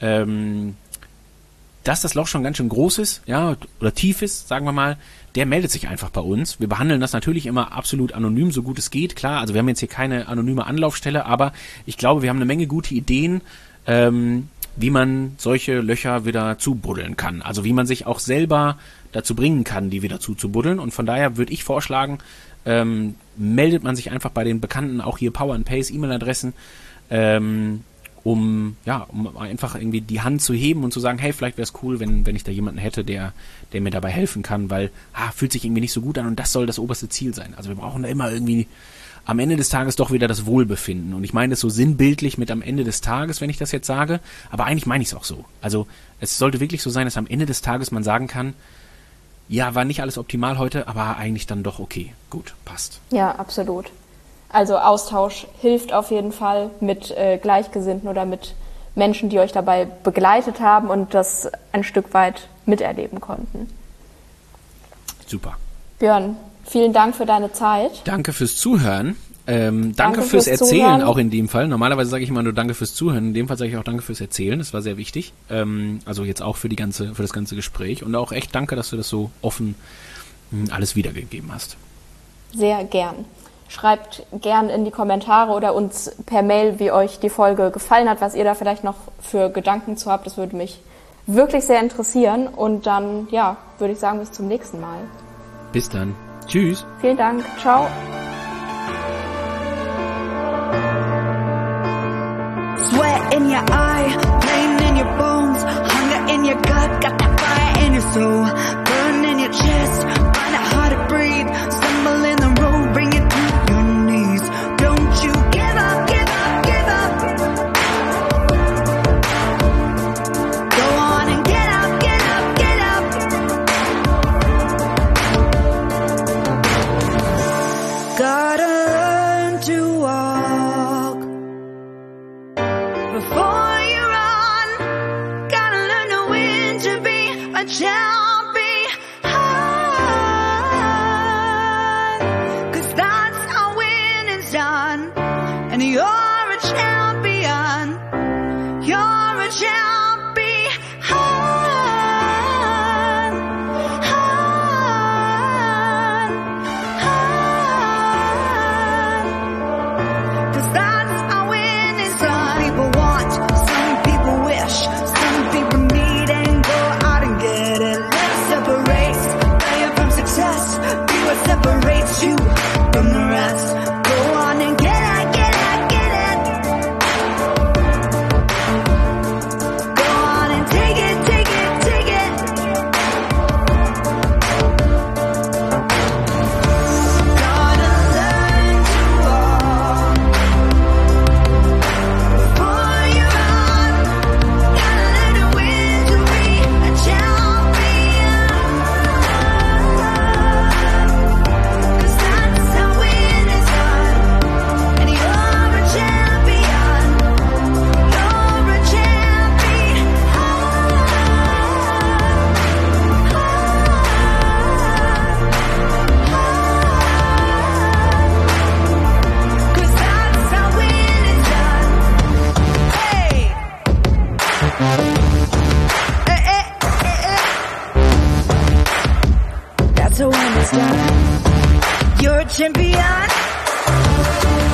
dass das Loch schon ganz schön groß ist, ja, oder tief ist, sagen wir mal, der meldet sich einfach bei uns. Wir behandeln das natürlich immer absolut anonym, so gut es geht, klar. Also wir haben jetzt hier keine anonyme Anlaufstelle, aber ich glaube, wir haben eine Menge gute Ideen, wie man solche Löcher wieder zubuddeln kann. Also wie man sich auch selber dazu bringen kann, die wieder zuzubuddeln. Und von daher würde ich vorschlagen, meldet man sich einfach bei den bekannten, auch hier Power and Pace E-Mail-Adressen, um einfach irgendwie die Hand zu heben und zu sagen, hey, vielleicht wäre es cool, wenn ich da jemanden hätte, der mir dabei helfen kann, weil fühlt sich irgendwie nicht so gut an und das soll das oberste Ziel sein. Also wir brauchen da immer irgendwie am Ende des Tages doch wieder das Wohlbefinden. Und ich meine das so sinnbildlich mit am Ende des Tages, wenn ich das jetzt sage, aber eigentlich meine ich es auch so. Also es sollte wirklich so sein, dass am Ende des Tages man sagen kann, ja, war nicht alles optimal heute, aber eigentlich dann doch okay. Gut, passt. Ja, absolut. Also Austausch hilft auf jeden Fall mit Gleichgesinnten oder mit Menschen, die euch dabei begleitet haben und das ein Stück weit miterleben konnten. Super. Björn, vielen Dank für deine Zeit. Danke fürs Zuhören. Danke fürs Erzählen Zuhören. Auch in dem Fall. Normalerweise sage ich immer nur Danke fürs Zuhören. In dem Fall sage ich auch Danke fürs Erzählen. Das war sehr wichtig. Also jetzt auch für das ganze Gespräch. Und auch echt danke, dass du das so offen alles wiedergegeben hast. Sehr gern. Schreibt gern in die Kommentare oder uns per Mail, wie euch die Folge gefallen hat, was ihr da vielleicht noch für Gedanken zu habt. Das würde mich wirklich sehr interessieren. Und dann, würde ich sagen, bis zum nächsten Mal. Bis dann. Tschüss. Vielen Dank. Ciao. Sweat in your eye, pain in your bones, hunger in your gut, got that fire in your soul, burn in your chest, find it hard to breathe, stumble in the road, bring it to your knees. Don't you give up, give up, give up. Go on and get up, get up, get up. Gotta learn to walk before you run, gotta learn to win to be a champion, 'cause that's how winning's done, and you're a champion, you're a champion. 'Cause that's how winning's done. People want, some people wish, some people need, and go out and get it. Let's separate failure from success. Be what separates you from the rest. Go on and get it, get it, get it. Go on and take it, take it, take it. Gotta learn to walk before you run. Gotta learn to win to be a champion. 'Cause that's how winning's done, and you're a champion. You're a champion. 'Cause that's how winning's done. Hey. That's how winning's done. You're a champion.